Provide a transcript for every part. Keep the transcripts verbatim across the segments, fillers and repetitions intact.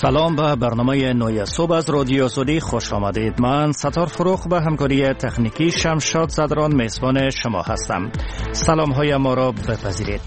سلام به برنامه نوی صبح از رادیو سعودی خوش آمدید. من ستار فروخ به همکاری تکنیکی شمشاد زدران میزبان شما هستم. سلام های ما را بپذیرید.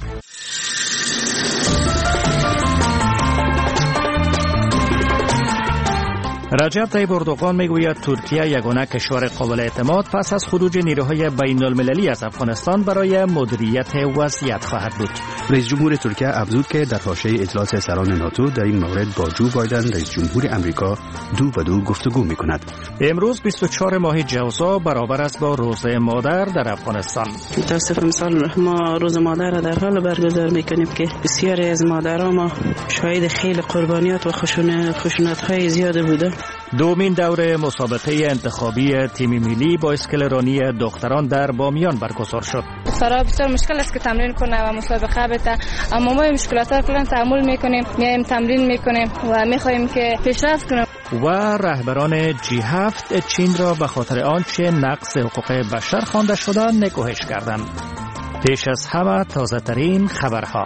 رجب طیب اردوغان میگوید ترکیه یگانه کشور قابل اعتماد پس از خروج نیروهای بین المللی از افغانستان برای مدیریت وضعیت خواهد بود. رئیس جمهور ترکیه افزود که در حاشیه اجلاس سران ناتو در این مورد با جو بایدن رئیس جمهور امریکا دو به دو گفتگو میکند. امروز بیست و چهار ماه جوزا برابر است با روز مادر در افغانستان. متاسفم مثال ما روز مادر را در حال برگزار میکنیم که بسیاری از مادرها ما شاهد خیلی قربانیات و خشونت های زیاد بوده. دومین دوره مسابقه انتخابی تیم ملی با اسکلرانی دختران در بامیان برگزار شد. دخترها بسیار مشکل است که تمرین کنه و مسابقه بده، اما ما مشکلات را کلا تحمل میکنیم، میایم تمرین میکنیم و میخواهیم که پیشرفت کنیم. و رهبران جی هفت چین را به خاطر آنچه نقض حقوق بشر خوانده شده نکوهش کردند. پیش از همه تازه ترین خبرها.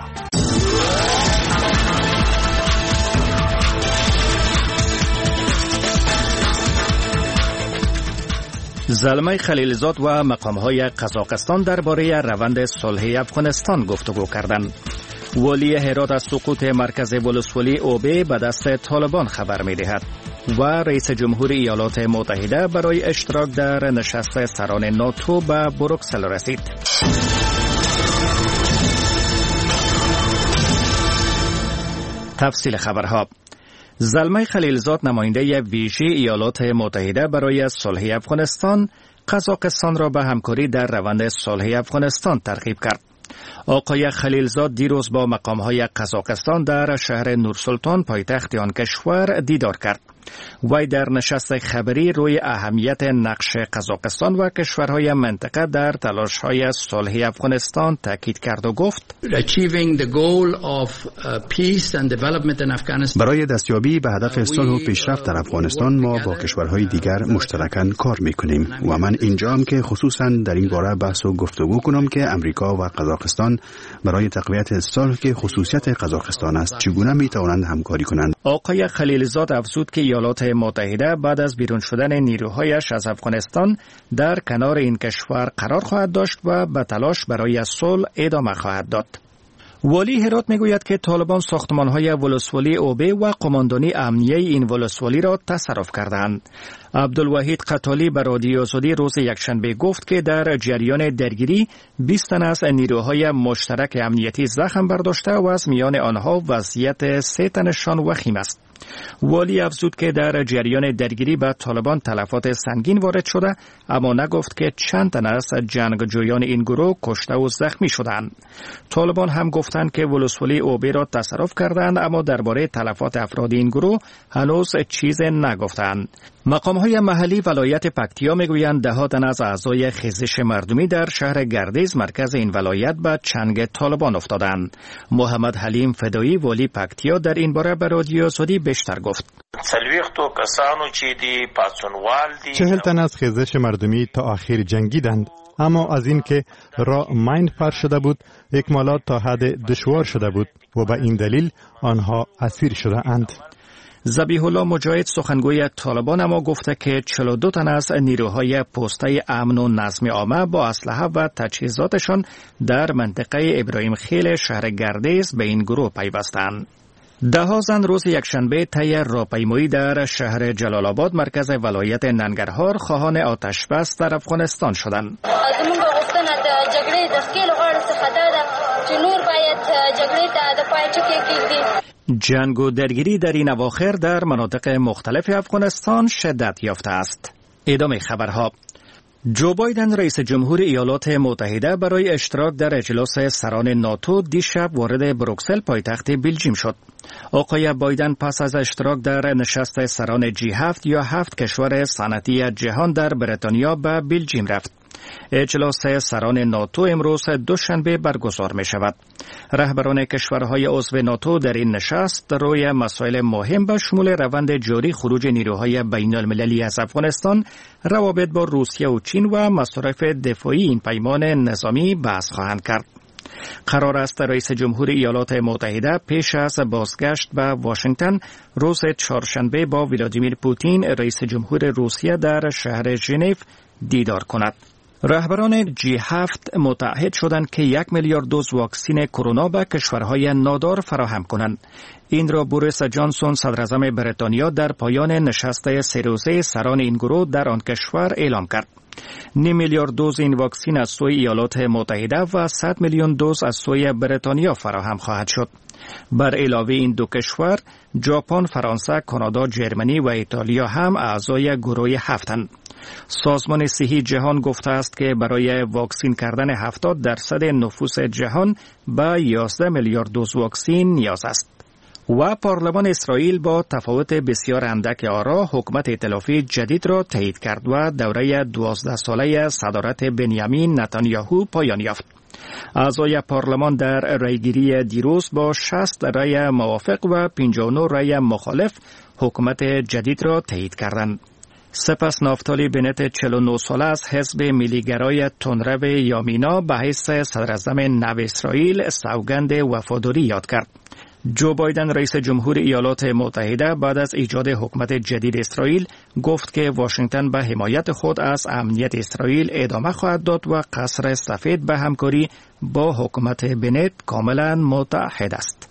زلمه خلیلزاد و مقام‌های قزاقستان درباره روند صلح افغانستان گفتگو کردند. والی هرات از سقوط مرکز ولسوالی اوبه به دست طالبان خبر می‌دهد و رئیس جمهور ایالات متحده برای اشتراک در نشست سران ناتو به بروکسل رسید. تفصیل خبرها. زلمه خلیلزاد نماینده ویژه ایالات متحده برای صلح افغانستان قزاقستان را به همکاری در روند صلح افغانستان ترغیب کرد. آقای خلیلزاد دیروز با مقام‌های قزاقستان در شهر نورسلطان پایتخت آن کشور دیدار کرد. وی در نشست خبری روی اهمیت نقش قزاقستان و کشورهای منطقه در تلاش‌های صلح افغانستان تاکید کرد و گفت برای دستیابی به هدف صلح و پیشرفت در افغانستان ما با کشورهای دیگر مشترکاً کار می‌کنیم و من اینجام که خصوصاً در این باره بحث و گفتگو کنم که امریکا و قزاقستان برای تقویت صلح که خصوصیت قزاقستان است چگونه می‌توانند همکاری کنند. آقای خلیلزاد افزود که ایالات متحده بعد از بیرون شدن نیروهایش از افغانستان در کنار این کشور قرار خواهد داشت و به تلاش برای صلح ادامه خواهد داد. والی هرات میگوید که طالبان ساختمان‌های ولسوالی اوبه و قماندانی امنیه این ولسوالی را تصرف کردند. عبدالوحید قتالی به رادیو سعودی روز یکشنبه گفت که در جریان درگیری بیست تن از نیروهای مشترک امنیتی زخم برداشته و از میان آنها وضعیت سه تنشان وخیم است. والی افزود که در جریان درگیری به طالبان تلفات سنگین وارد شده، اما نگفت که چند تن از جنگجویان این گروه کشته و زخمی شدند. طالبان هم گفتند که ولسوالی اوبه را تصرف کردند، اما درباره تلفات افراد این گروه هنوز چیز نگفتند. مقام‌های محلی ولایت پکتیا میگویند ده ها تن از اعضای خیزش مردمی در شهر گردیز مرکز این ولایت به چنگ طالبان افتادند. محمد حلیم فدایی والی پکتیا در این باره به رادیو سعودی بیشتر گفت. چهل تن از خیزش مردمی تا آخر جنگیدند، اما از این که را مایند پر شده بود اکمالات تا حد دشوار شده بود و به این دلیل آنها اسیر شده اند. ذبیح الله مجاهد سخنگوی طالبان اما گفته که چهل و دو تن از نیروهای پسته امن و نظم عامه با اسلحه و تجهیزاتشان در منطقه ابراهیم خیل شهر گردیز به این گروه پیوستند. ده ها زن روز یکشنبه طی راهپیمایی در شهر جلال آباد مرکز ولایت ننګرهار خواهان آتش بس در افغانستان شدند. زموږ غوښتنه د جګړې د ښکېل غاړو څخه دا ده چې نور باید جګړې ته د پای ټکی کېږدي. جنگ و درگیری در این اواخر در مناطق مختلف افغانستان شدت یافته است. ادامه خبرها. جو بایدن رئیس جمهور ایالات متحده برای اشتراک در اجلاس سران ناتو دیشب وارد بروکسل پایتخت بلژیم شد. آقای بایدن پس از اشتراک در نشست سران جی هفت یا هفت کشور صنعتی جهان در بریتانیا به بلژیم رفت. اجلاس سران ناتو امروز دوشنبه برگزار می شود. رهبران کشورهای عضو ناتو در این نشست روی مسائل مهم به شمول روند جاری خروج نیروهای بین المللی از افغانستان، روابط با روسیه و چین و مصارف دفاعی این پیمان نظامی بحث خواهند کرد. قرار است رئیس جمهور ایالات متحده پیش از بازگشت به واشنگتن روز چهارشنبه با ولادیمیر پوتین رئیس جمهور روسیه در شهر ژنو دیدار کند. رهبران جی هفت متعهد شدند که یک میلیارد دوز واکسن کرونا به کشورهای نادار فراهم کنند. این را بوریس جانسون صدراعظم بریتانیا در پایان نشست سه روزه سران این گروه در آن کشور اعلام کرد. نیم میلیارد دوز این واکسن از سوی ایالات متحده و صد میلیون دوز از سوی بریتانیا فراهم خواهد شد. بر علاوه این دو کشور، ژاپن، فرانسه، کانادا، جرمنی و ایتالیا هم اعضای گروه هفتند. سازمان صحی جهان گفته است که برای واکسین کردن هفتاد درصد نفوس جهان به یازده میلیارد دوز واکسن نیاز است. و پارلمان اسرائیل با تفاوت بسیار اندک آرا حکومت ائتلافی جدید را تایید کرد و دوره دوازده ساله صدارت بنیامین نتانیاهو پایان یافت. اعضای پارلمان در رایگیری دیروز با شصت رای موافق و پنجاه و نه رای مخالف حکومت جدید را تایید کردند. سپس نافتالی بنت چهل و نه ساله از حزب ملیگرای تندرو یامینا به حیث صدراعظم نو اسرائیل سوگند وفاداری یاد کرد. جو بایدن رئیس جمهور ایالات متحده بعد از ایجاد حکومت جدید اسرائیل گفت که واشنگتن به حمایت خود از امنیت اسرائیل ادامه خواهد داد و قصر سفید به همکاری با حکومت بنت کاملا متحد است.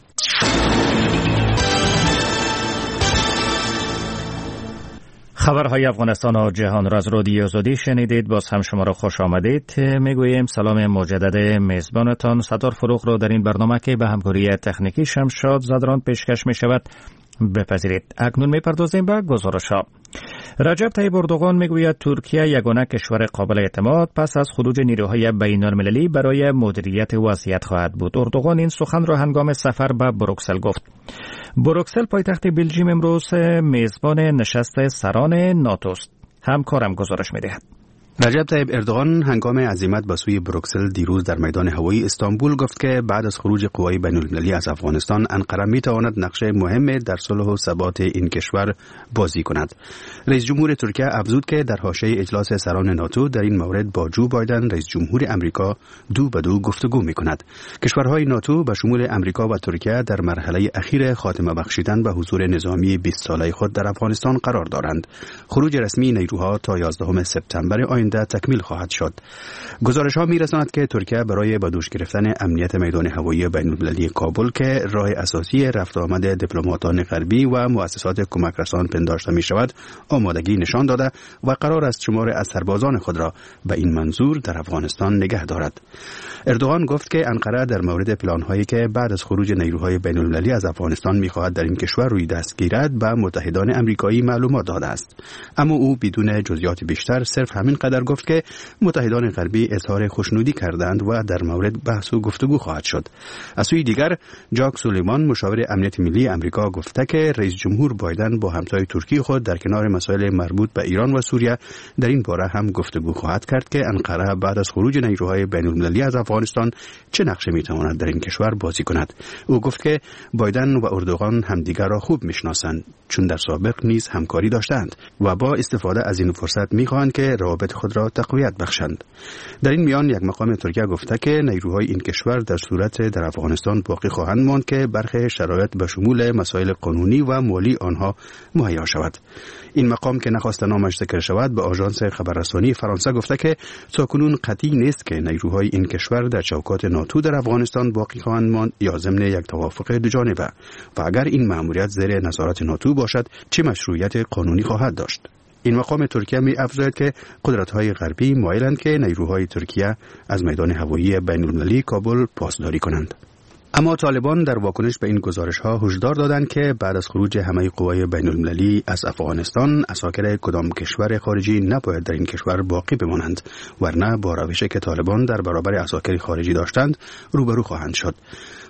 خبرهای افغانستان و جهان را از رادیو آزادی شنیدید. باز هم شما را خوش آمدید میگوییم. سلام مجدد میزبانتان ستار فروغ را در این برنامه که به همکاری تکنیکی شمشاد زدران پیشکش می شود بپذیرید. اکنون می پردازیم به گزارش ها. رجب طیب اردوغان میگوید ترکیه یگانه کشور قابل اعتماد پس از خروج نیروهای بین المللی برای مدیریت وضعیت خواهد بود. اردوغان این سخن را هنگام سفر به بروکسل گفت. بروکسل پایتخت بلژیم امروز میزبان نشست سران ناتو است. همکارم گزارش می‌دهد. رجب طیب اردوغان هنگام عزیمت به سوی بروکسل دیروز در میدان هوایی استانبول گفت که بعد از خروج قوای بین المللی از افغانستان انقره میتواند نقش مهم در صلح و ثبات این کشور بازی کند. رئیس جمهور ترکیه افزود که در حاشیه اجلاس سران ناتو در این مورد با جو بایدن رئیس جمهور امریکا دو به دو گفتگو میکند. کشورهای ناتو به شمول امریکا و ترکیه در مرحله اخیر خاتمه بخشیدن به حضور نظامی بیست ساله خود در افغانستان قرار دارند. خروج رسمی نیروها تا یازدهم سپتامبر آینده تکمیل خواهد شد. گزارش ها می رساند که ترکیه برای به دوش گرفتن امنیت میدان هوایی بین المللی کابل که راه اساسی رفت آمد دیپلماتان غربی و مؤسسات کمک رسان پنداشته می شود آمادگی نشان داده و قرار است شمار از سربازان خود را به این منظور در افغانستان نگه دارد. اردوغان گفت که انقره در مورد پلان هایی که بعد از خروج نیروهای بین المللی از افغانستان می خواهد در این کشور روی دست گیرد به متحدان امریکایی معلومات داده است. اما او بدون جزئیات بیشتر صرف همین قدر گفت که متحدان غربی اظهار خوشنودی کردند و در مورد بحث و گفتگو خواهد شد. از سوی دیگر جاک سولیوان مشاور امنیت ملی امریکا گفته که رئیس جمهور بایدن با همتای ترکی خود در کنار مسائل مربوط به ایران و سوریه در این باره هم گفتگو خواهد کرد که انقره بعد از خروج نیروهای بین المللی از افغانستان چه نقشی میتواند در این کشور بازی کند. او گفت که بایدن و اردوغان همدیگر را خوب میشناسند چون در سابق نیز همکاری داشتند و با استفاده از این فرصت میخواهند که روابط خود را تقویت بخشند. در این میان یک مقام ترکیه گفته که نیروهای این کشور در صورت در افغانستان باقی خواهند ماند که برخی شرایط به شمول مسائل قانونی و مالی آنها مهیا شود. این مقام که نخواست نامش ذکر شود به آژانس خبررسانی فرانسه گفته که تاکنون قطعی نیست که نیروهای این کشور در چوکات ناتو در افغانستان باقی خواهند ماند یا ضمن یک توافق دوجانبه و اگر این مأموریت زیر نظارت ناتو باشد چه مشروعیت قانونی خواهد داشت. این مقام ترکیه می افزاید که قدرت‌های غربی مایلند که نیروهای ترکیه از میدان هوایی بین المللی کابل پاسداری کنند. اما طالبان در واکنش به این گزارش‌ها هشدار دادند که بعد از خروج همه قوای بین المللی از افغانستان عساکر کدام کشور خارجی نباید در این کشور باقی بمانند ورنه با روشی که طالبان در برابر عساکر خارجی داشتند روبرو خواهند شد.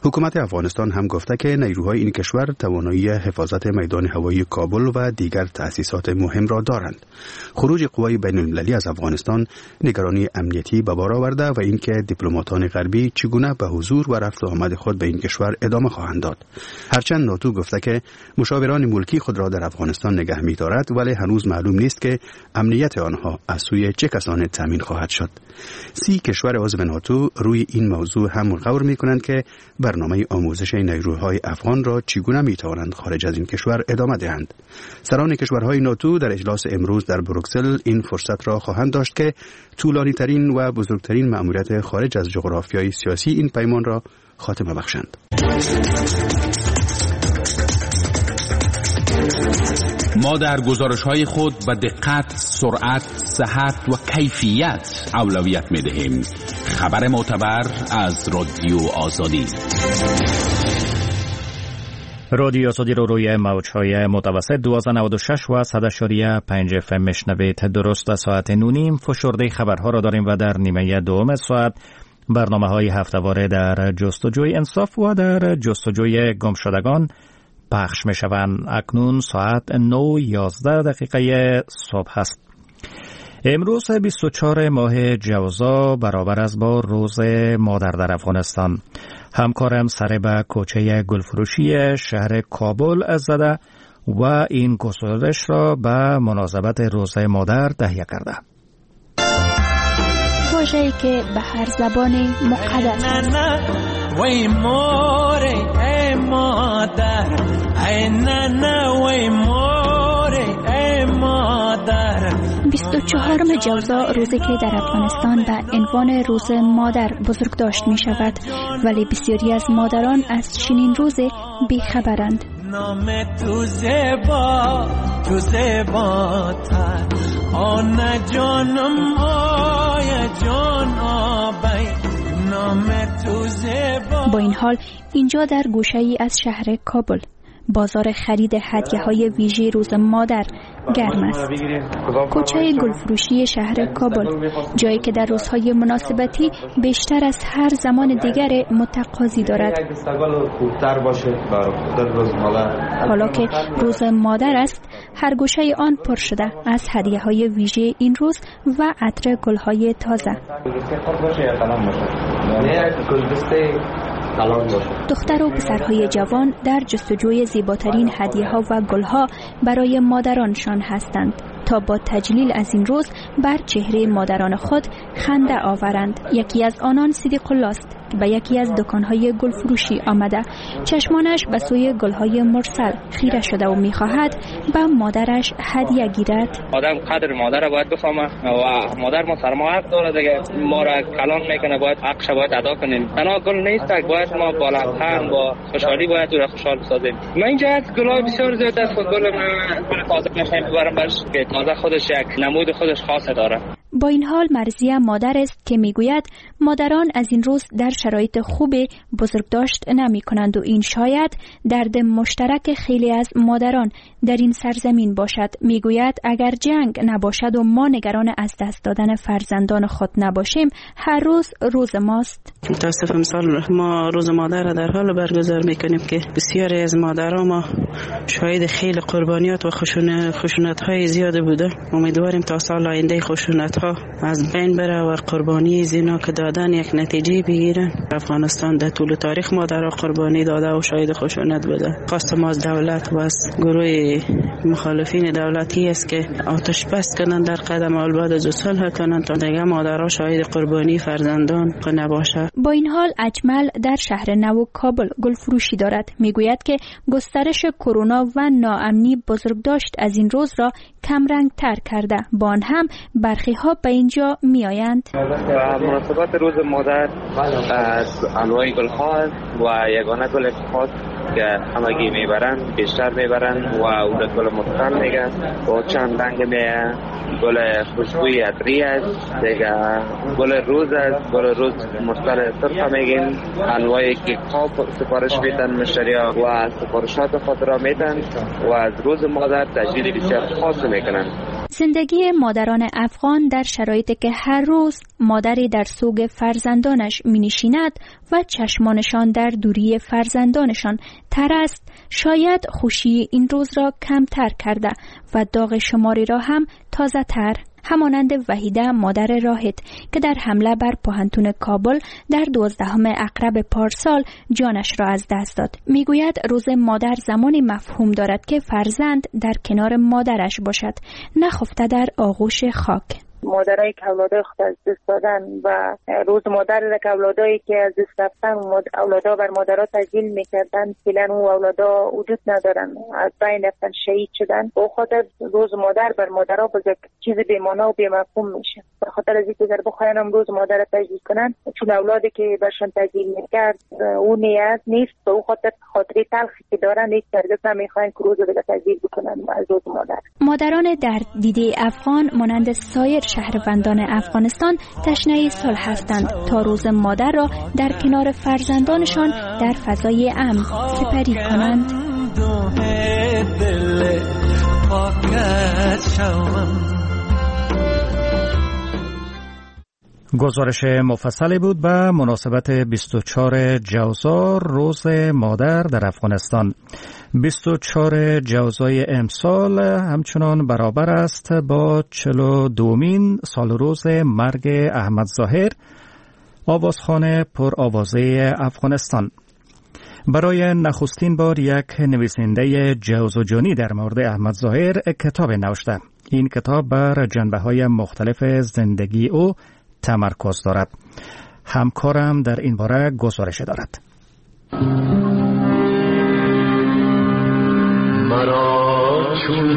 حکومت افغانستان هم گفته که نیروهای این کشور توانایی حفاظت میدان هوایی کابل و دیگر تأسیسات مهم را دارند. خروج قوای بین المللی از افغانستان نگرانی امنیتی به بار آورده و اینکه دیپلماتان غربی چگونه به حضور و رفت و آمد خود به این کشور ادامه خواهند داد. هرچند ناتو گفته که مشاوران ملکی خود را در افغانستان نگه می‌دارد، ولی هنوز معلوم نیست که امنیت آنها از سوی چه کسانی تامین خواهد شد. سی کشور عضو ناتو روی این موضوع هم غور می‌کنند که برنامه آموزش نیروهای افغان را چگونه می‌توانند خارج از این کشور ادامه دهند. سران کشورهای ناتو در اجلاس امروز در بروکسل این فرصت را خواهند داشت که طولانی‌ترین و بزرگترین مأموریت خارج از جغرافیای سیاسی این پیمان را خاتمه بخشند. ما در گزارش‌های خود به دقت، سرعت، صحت و کیفیت اولویت می‌دهیم. خبر معتبر از رادیو آزادی. رادیو آزادی رو روی موج‌های متوسط دویست و نود و شش و صد و پنج اف ام میشنوید. درست از ساعت نونیم فشرده خبرها را داریم و در نیمه دوم ساعت برنامه‌های هفته‌واره در جستجوی انصاف و در جستجوی گمشدگان پخش می‌شوند. اکنون ساعت نه و یازده دقیقه صبح است. امروز بیست و چهارم ماه جوزا برابر است با روز مادر در افغانستان. همکارم سر به کوچه گلفروشی شهر کابل زده و این گزارش را به مناسبت روز مادر تهیه کرده. واژه‌ای که به هر زبان مقدس است. وای موره ای مادر، ای نانا وای موره ای مادر. بیست و چهارم جوزا روزی که در افغانستان به عنوان روز مادر بزرگ داشت می شود، ولی بسیاری از مادران از چنین روزی بیخبرند. نام تو زیبا تو زیبا تر آن جانم آی جان آبای نام تو زیبا. با این حال اینجا در گوشه‌ای از شهر کابل بازار خرید هدیه‌های ویژه روز مادر گرم است. کوچه گلفروشی شهر کابل، جایی که در روزهای مناسبتی بیشتر از هر زمان دیگر متقاضی دارد. حالا که روز مادر است، هر گوشه آن پر شده از هدیه‌های ویژه این روز و عطر گل‌های تازه. دختر و پسرهای جوان در جستجوی زیباترین هدیه‌ها و گل‌ها برای مادرانشان هستند تا با تجلیل از این روز بر چهره مادران خود خنده آورند. یکی از آنان صدیق الله است که به یکی از دکان‌های گلفروشی آمده. چشمانش به سوی گل‌های مرسل خیره شده و می‌خواهد به مادرش هدیه گیرد. آدم قدر مادر باید بفهمه و مادر ما سر ما حق داره دیگه. ما را کلان میکنه، باید حقش باید ادا کنیم. تنها گل نیست، باید ما با لبخند با خوشحالی باید او را خوشحال بسازیم. من اینجا از گل‌های بسیار زیاد است. گل من گل تازه می‌خوایم ببرم برش که تازه خودش یک نمود خودش خاصه داره. با این حال مرضیه مادر است که میگوید مادران از این روز در شرایط خوبی بزرگداشت نمی کنند و این شاید درد مشترک خیلی از مادران در این سرزمین باشد. میگوید اگر جنگ نباشد و ما نگران از دست دادن فرزندان خود نباشیم، هر روز روز ماست. متاسف مثال ما روز مادر را در حال برگزار میکنیم که بسیاری از مادران ما شاهد خیلی قربانیات و خشونت های زیاد بوده. امیدواریم تا سال آینده خشونت ها از بین بره و قربانی زینا که دادن یک نتیجه بگیرن. افغانستان در طول تاریخ مادر قربانی داده و شاهد خشونت بوده. خواست ما از دولت و از گروه مخالفین دولتی است که آتش بس کنند در قدم اول از صلح کنند تا دیگه مادرها شاهد قربانی فرزندان نباشه. با این حال اجمل در شهر نو کابل گلفروشی دارد. میگوید که گسترش کرونا و ناامنی بزرگداشت از این روز را کمرنگ تر کرده. با آن هم برخی ها به اینجا می آیند. مناسبت روز مادر از انواع گل ها و یگانه گل خاص که همگی میبرن بیشتر میبرن و اون گل مختل میگن و چند رنگ میه. گل خوشبوی عطری است دیگه، گل روز است. گل روز مختل صرف میگیم. انواع کیک ها سفارش میدن مشتری ها و سفارشات خود را میدن و از روز مادر تجلیل بسیار خاص میکنن. زندگی مادران افغان در شرایطی که هر روز مادری در سوگ فرزندانش می نشیند و چشمانشان در دوری فرزندانشان تر است، شاید خوشی این روز را کمتر کرده و داغ شماری را هم تازه تر. همانند وحیده مادر راهد که در حمله بر پوهنتون کابل در دوازدهم اقرب پارسال جانش را از دست داد. میگوید روز مادر زمانی مفهوم دارد که فرزند در کنار مادرش باشد، نخفته در آغوش خاک. مادرایی که اولادای خود از دست دادن و روز مادر را که اولادایی که از دست رفتن اولادا بر مادرها تجلیل میکردن، فعلا اون اولادا وجود ندارن، از بین رفتن، شهید شدن. به خاطر روز مادر بر مادرها بزرگ چیز بی‌معنی و بی‌مفهوم میشه. به خاطر از اینکه در بخواین هم روز مادر را تجلیل کنن، چون اولادی که برشان تجلیل میکرد اون نیت نیست، به اون خاطر خاطره تلخی که دارن هیچ هرگز نمیخواین که روز دیگه تجلیل بکنن از روز مادر. مادران در دیده افغان مانند سایر شهروندان افغانستان تشنه صلح هستند تا روز مادر را در کنار فرزندانشان در فضای امن سپری کنند. گزارش مفصلی بود به مناسبت بیست و چهارم جوزا روز مادر در افغانستان. بیست و چهارم جوزای امسال همچنان برابر است با چهل و دومین سال روز مرگ احمد ظاهر، آوازخوان پر آوازه افغانستان. برای نخستین بار یک نویسنده جوزجانی در مورد احمد ظاهر کتاب نوشته. این کتاب بر جنبه‌های مختلف زندگی او تمرکز دارد. همکارم در این باره گزارش دارد. مرا چون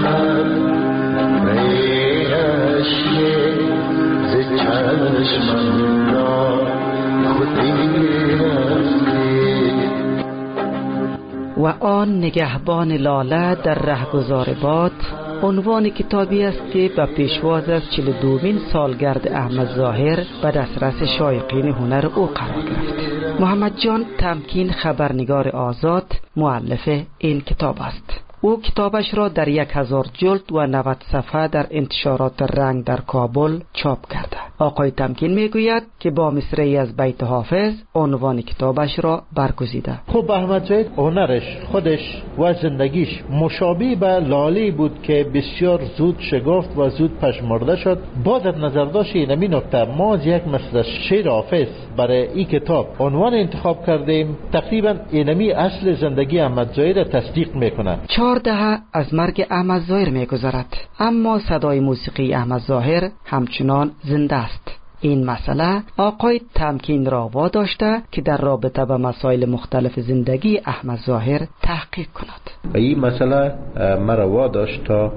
و آن نگهبان لاله در رهگذار باد عنوان کتابی است که به پیشواز از چهل و دومین سالگرد احمد ظاهر به دسترس شایقین هنر او قرار گرفت. محمد جان تمکین خبرنگار آزاد مؤلف این کتاب است. او کتابش را در یک هزار جلد و نود صفحه در انتشارات رنگ در کابل چاپ کرده. آقای تمکین میگوید که با مصرعی از بیت حافظ عنوان کتابش را برگزیده. خب احمد ظاهر هنرش خودش و زندگیش مشابه به لاله بود که بسیار زود شگفت و زود پژمرده شد. باز از نظر داشت اینمی نکته ما از یک مثل شعر حافظ برای این کتاب عنوان انتخاب کردیم. تقریبا اینمی اصل زندگی احمد ظاهر را تصدیق میکنه. چهار دهه از مرگ احمد ظاهر میگذرد، اما صدای موسیقی احمد ظاهر همچنان زنده است. این مسئله آقای تمکین را واداشته که در رابطه با مسائل مختلف زندگی احمد ظاهر تحقیق کند. و این مسئله مرا واداشت تا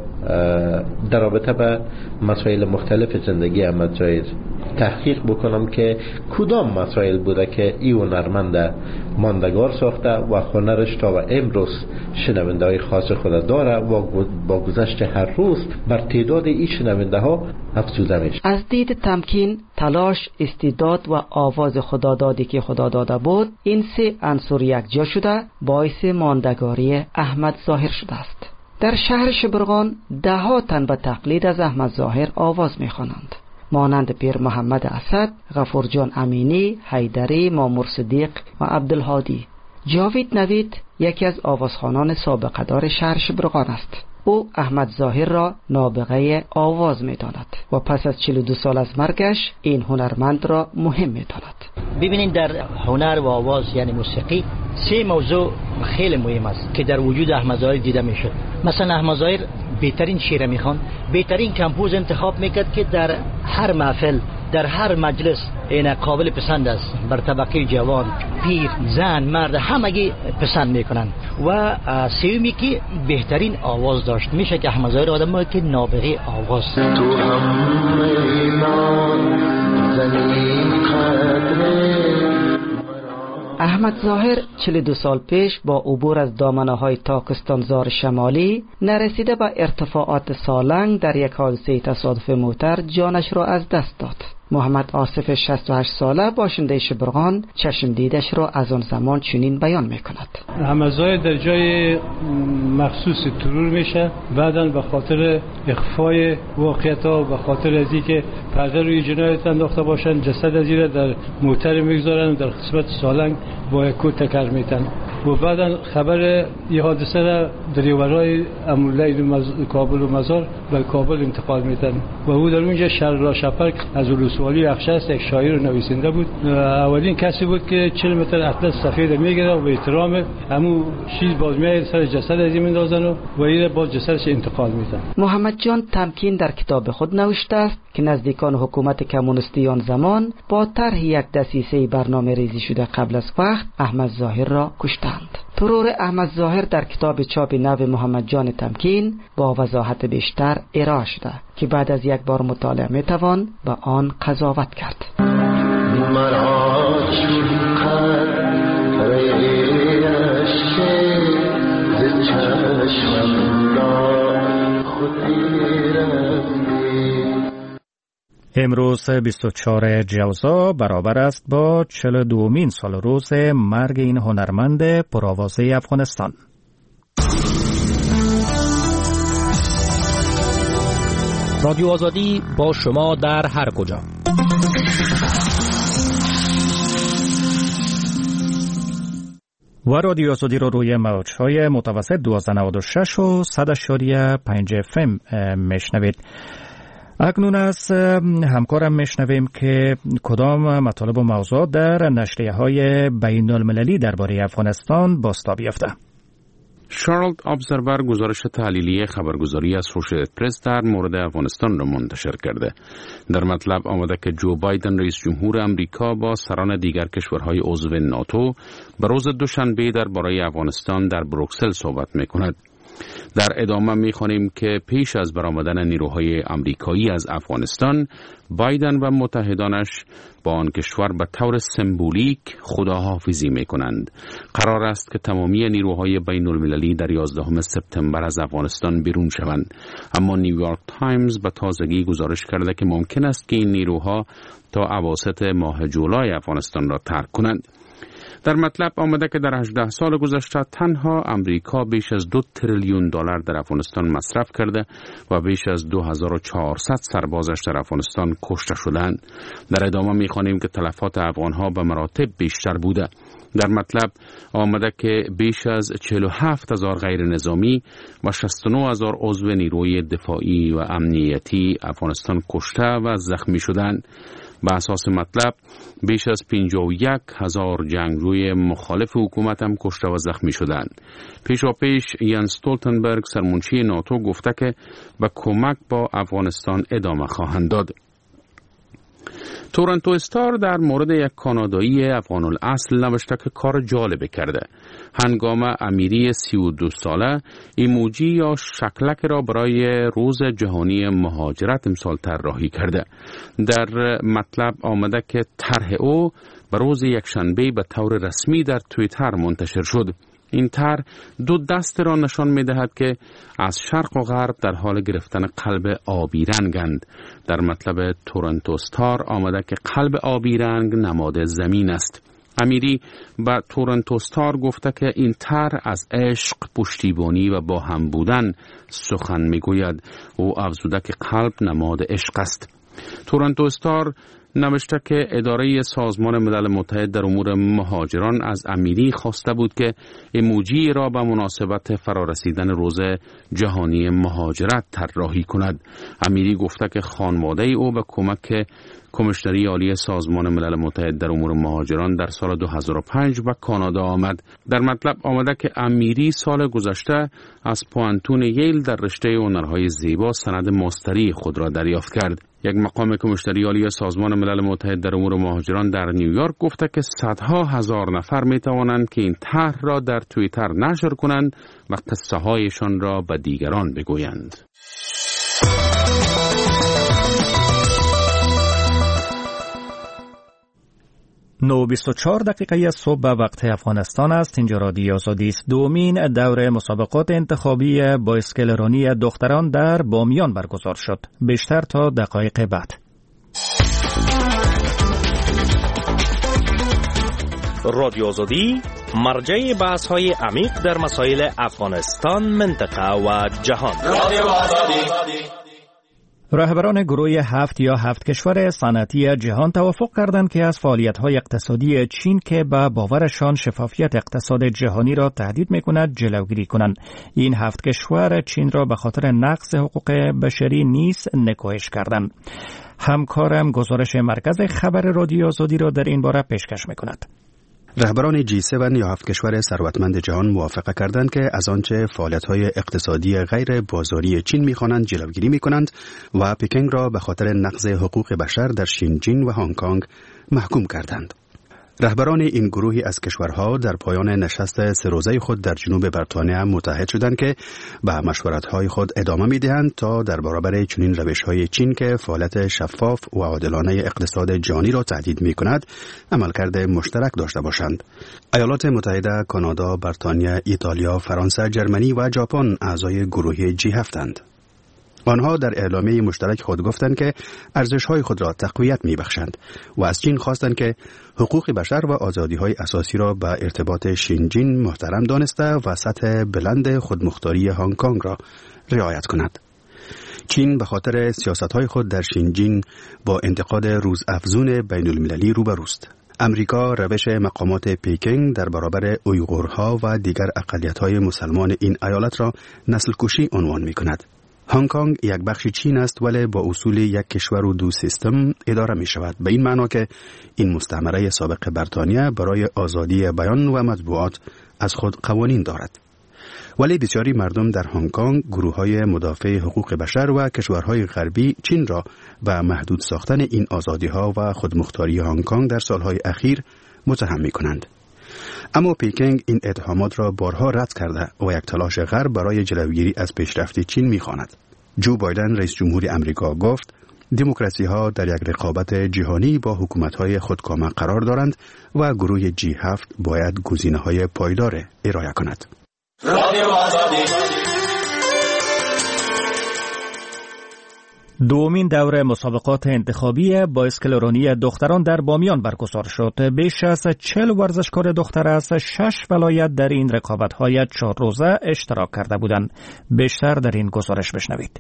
در رابطه با مسائل مختلف زندگی احمد ظاهر تحقیق بکنم که کدام مسائل بوده که ای هنرمند ماندگار ساخته و هنرش تا و امروز شنونده های خاص خود داره و با گذشت هر روز بر تعداد این شنونده ها افزوده میشه. از دید تمکین تلاش، استعداد و آواز خدادادی که خدا داده بود، این سه عنصر یکجا شده باعث ماندگاری احمد ظاهر شده است. در شهر شبرغان ده ها تن به تقلید از احمد ظاهر آواز میخوانند، مانند پیر محمد اسد، غفور جان امینی، حیدری، مامور صدیق و عبدالهادی. جاوید نوید یکی از آوازخوانان سابقه دار شهر شبرغان است. او احمد ظاهر را نابغه آواز می‌داند و پس از چهل و دو سال از مرگش این هنرمند را مهم می‌داند. ببینید در هنر و آواز یعنی موسیقی سه موضوع خیلی مهم است که در وجود احمد ظاهر دیده میشد. مثلا احمد ظاهر بهترین شعر میخوان، بهترین کمپوز انتخاب میکرد که در هر محفل، در هر مجلس این قابل پسند است بر طبقه جوان، پیر، زن، مرد، همگی پسند میکنن. و سومی که بهترین آواز داشت. میشه که احمد ظاهر آدم که نابغه آواز. تو هم ایمان زمین قدره. احمد ظاهر چهل و دو سال پیش با عبور از دامنه‌های تاکستانزار شمالی نرسیده به ارتفاعات سالنگ در یک حادثه تصادف موتر جانش را از دست داد. محمد آصف شصت و هشت ساله باشنده شبرغان چشم دیدش را از آن زمان چنین بیان میکند. احمد ظاهر در جای مخصوص ترور میشه، بعداً به خاطر اخفای واقعیت ها، به خاطر از اینکه پرده روی جنایت انداخته باشن، جسد از این در موتر میگذارن و در قسمت سالنگ با یک کود تکر میتن و بعداً خبر این حادثه را دریورای اموله کابل و مزار به کابل انتقال میتن و او در اونجا شهر شپر از ولسوالی اخشاست یک شاعر و نویسنده بود. اولین کسی بود که چهل متر اطلس سفید میگیره و به احترام همو چیز باز میاد سر جسد از این میندازن و و این باز جسدش انتقال میدن. محمد جان تمکین در کتاب خود نوشته است که نزدیکان حکومت کمونیستی آن زمان با طرح یک دسیسه برنامه ریزی شده قبل از وقت احمد ظاهر را کشتند. ترور احمد ظاهر در کتاب چاپ نو محمد جان تمکین با وضاحت بیشتر ارائه شده که بعد از یک بار مطالعه میتوان به آن قضاوت کرد. امروز بیست و چهارم جوزا برابر است با چهل و دومین سال روز مرگ این هنرمند پرآوازه افغانستان. رادیو آزادی با شما در هر کجا. و رادیو آزادی رو روی موج‌های متوسط دویست و نود و شش و صد و پنج اف ام میشنوید. اکنون از همکارم میشنویم که کدام مطالب و موضوع در نشریه‌های بین المللی درباره افغانستان بازتاب یافته. شارلد ابزرور گزارش تحلیلی خبرگزاری اسوسییتد پرس در مورد افغانستان را منتشر کرده. در مطلب آمده که جو بایدن رئیس جمهور امریکا با سران دیگر کشورهای عضو ناتو به روز دوشنبه درباره افغانستان در بروکسل صحبت می‌کند. در ادامه می‌خوانیم که پیش از برآمدن نیروهای آمریکایی از افغانستان، بایدن و متحدانش با آن کشور به طور سمبولیک خداحافظی می‌کنند. قرار است که تمامی نیروهای بین المللی در یازدهم سپتامبر از افغانستان بیرون شوند، اما نیویورک تایمز به تازگی گزارش کرده که ممکن است که این نیروها تا اواسط ماه جولای افغانستان را ترک کنند. در مطلب آمده که در هجده سال گذشته تنها امریکا بیش از دو تریلیون دلار در افغانستان مصرف کرده و بیش از دو هزار و چهارصد سربازش در افغانستان کشته شدند. در ادامه می‌خوانیم که تلفات افغان‌ها به مراتب بیشتر بوده. در مطلب آمده که بیش از چهل و هفت هزار غیر نظامی و شصت و نه هزار عضو نیروی دفاعی و امنیتی افغانستان کشته و زخمی شدند. به اساس مطلب بیش از پنجاه و یک هزار جنگجوی مخالف حکومت هم کشته و زخمی شدند. پیشا پیش یانس استولتنبرگ سرمنشی ناتو گفته که به کمک با افغانستان ادامه خواهند داد. تورنتو استار در مورد یک کانادایی افغان الاصل نوشته که کار جالب کرده. هنگام امیری سی و دو ساله ایموجی یا شکلک را برای روز جهانی مهاجرت امسال طراحی کرده. در مطلب آمده که طرح او به روز یکشنبه به طور رسمی در توییتر منتشر شد. این طرح دو دست را نشان می دهد که از شرق و غرب در حال گرفتن قلب آبی رنگند. در مطلب تورنتو استار آمده که قلب آبی رنگ نماد زمین است. امیری به تورنتو استار گفته که این طرح از عشق، پشتیبانی و با هم بودن سخن می گوید. او افزوده که قلب نماد عشق است. تورنتو استار نوشته که اداره سازمان ملل متحد در امور مهاجران از امیری خواسته بود که ایموجی را به مناسبت فرارسیدن روز جهانی مهاجرت طراحی کند. امیری گفته که خانواده او به کمک کمیشنری عالی سازمان ملل متحد در امور مهاجران در سال دو هزار و پنج به کانادا آمد. در مطلب آمده که امیری سال گذشته از پوانتون ییل در رشته هنرهای زیبا سند ماستری خود را دریافت کرد. یک مقام کمیشنری عالی سازمان ملل متحد در امور مهاجران در نیویورک گفته که صدها هزار نفر می توانند که این طرح را در توییتر نشر کنند و قصه هایشان را به دیگران بگویند. نه و بیست و چهار دقیقه صبح به وقت افغانستان است. اینجا رادیو آزادی است. دومین دوره مسابقات انتخابی بایسکلرانی دختران در بامیان برگزار شد. بیشتر تا دقایق بعد. رادیو آزادی مرجع بحث های عمیق در مسائل افغانستان، منطقه و جهان. رادیو آزادی. رهبران گروه هفت یا هفت کشور صنعتی جهان توافق کردند که از فعالیت‌های اقتصادی چین که به باورشان شفافیت اقتصاد جهانی را تهدید می‌کند جلوگیری کنند. این هفت کشور چین را به خاطر نقض حقوق بشری نیز نکوهش کردند. همکارم گزارش مرکز خبر رادیو آزادی را در این باره پیشکش می‌کند. رهبران جی هفت یا هفت کشور ثروتمند جهان موافقه کردند که از آنچه فعالیت‌های اقتصادی غیر بازاری چین می‌خوانند جلوگیری می‌کنند و پکینگ را به خاطر نقض حقوق بشر در شینجین و هنگ کنگ محکوم کردند. رهبران این گروهی از کشورها در پایان نشست سه روزه خود در جنوب بریتانیا متحد شدند که به مشورت‌های خود ادامه می‌دهند تا در برابر چنین روش‌های چین که فعالیت شفاف و عادلانه اقتصاد جهانی را تهدید می‌کند، عملکرد مشترک داشته باشند. ایالات متحده، کانادا، بریتانیا، ایتالیا، فرانسه، جرمنی و ژاپن اعضای گروه جی هفتند. آنها در اعلامیه مشترک خود گفتند که ارزش‌های خود را تقویت می‌بخشند و از چین خواستند که حقوق بشر و آزادی‌های اساسی را به ارتباط شینجین محترم دانسته و سطح بلند خودمختاری هنگ کنگ را رعایت کند. چین به خاطر سیاست‌های خود در شینجین با انتقاد روزافزون بین‌المللی روبروست. امریکا روش مقامات پکینگ در برابر اویغورها و دیگر اقلیت‌های مسلمان این ایالت را نسل کشی عنوان می‌کند. هنگ کنگ یک بخش چین است ولی با اصول یک کشور و دو سیستم اداره می شود، به این معنا که این مستعمره سابق بریتانیا برای آزادی بیان و مطبوعات از خود قوانین دارد. ولی بسیاری مردم در هنگ کنگ، گروه‌های مدافع حقوق بشر و کشورهای غربی چین را به محدود ساختن این آزادی‌ها و خودمختاری هنگ کنگ در سالهای اخیر متهم می‌کنند. اما پکینگ این اتهامات را بارها رد کرده و یک تلاش غرب برای جلوگیری از پیشرفت چین می‌خواند. جو بایدن رئیس جمهور امریکا گفت دموکراسی ها در یک رقابت جهانی با حکومت های خودکامه قرار دارند و گروه جی هفت باید گزینه‌های پایدار ارائه کند. دومین دوره مسابقات انتخابی بایسکلرانی دختران در بامیان برگزار شد. بیش از چهل ورزشکار دختر از شش ولایت در این رقابت‌های چهار روزه اشتراک کرده بودند. بیشتر در این گزارش بشنوید.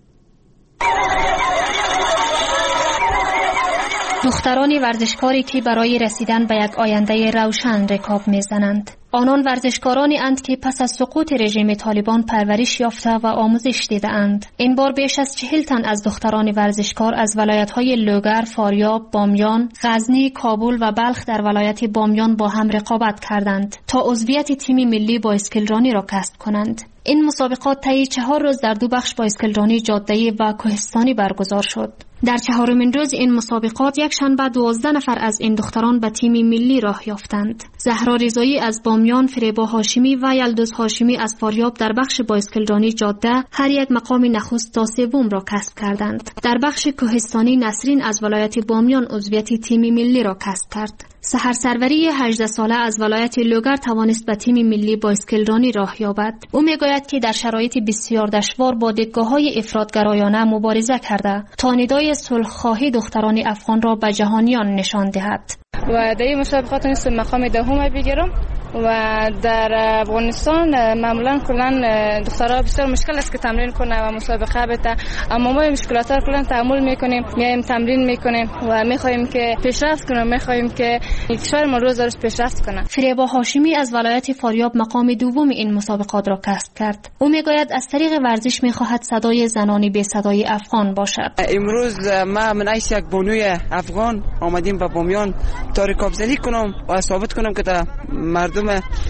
دختران ورزشکاری که برای رسیدن به یک آینده روشن رکاب می‌زنند. آنان ورزشکارانی اند که پس از سقوط رژیم طالبان پرورش یافته و آموزش دیده اند. این بار بیش از چهل تن از دختران ورزشکار از ولایت‌های لوگر، فاریاب، بامیان، غزنی، کابل و بلخ در ولایت بامیان با هم رقابت کردند تا عضویت تیم ملی بایسکلرانی را کسب کنند. این مسابقات طی چهار روز در دو بخش بایسکلرانی جاده‌ای و کوهستانی برگزار شد. در چهارمین روز این مسابقات یک شنبه دوازده نفر از این دختران به تیم ملی راه یافتند. زهرا رضایی از بامیان، فریبا هاشمی و یلدوز هاشمی از فاریاب در بخش بایسکلرانی جاده هر یک مقام نخست تا سوم را کسب کردند. در بخش کوهستانی نسرین از ولایت بامیان عضویت تیم ملی را کسب کرد. سحر سروری هجده ساله از ولایت لوگر توانست به تیم ملی بایسکلرانی راه یابد. او میگوید که در شرایط بسیار دشوار با دیدگاه‌های افراط‌گرایانه مبارزه کرده تا ندای صلح‌خواهی دختران افغان را به جهانیان نشان دهد. و در این مسابقات نیست مقام دهم بگیرم و در افغانستان معمولا کلا دخترها بسیار مشکل است که تمرین کنه و مسابقه بده، اما ما مشکلات را کلا تحمل میکنیم، میایم تمرین میکنیم و میخوایم که پیشرفت کنیم، میخوایم که کشور ما روز روز پیشرفت کنه. فریبا هاشمی از ولایت فاریاب مقام دوم این مسابقات را کسب کرد. او میگوید از طریق ورزش میخواهد صدای زنانی بی صدای افغان باشد. امروز ما من ایش یک بانوی افغان آمدیم به بامیان تا رکابزنی کنم و ثابت کنم که در مردم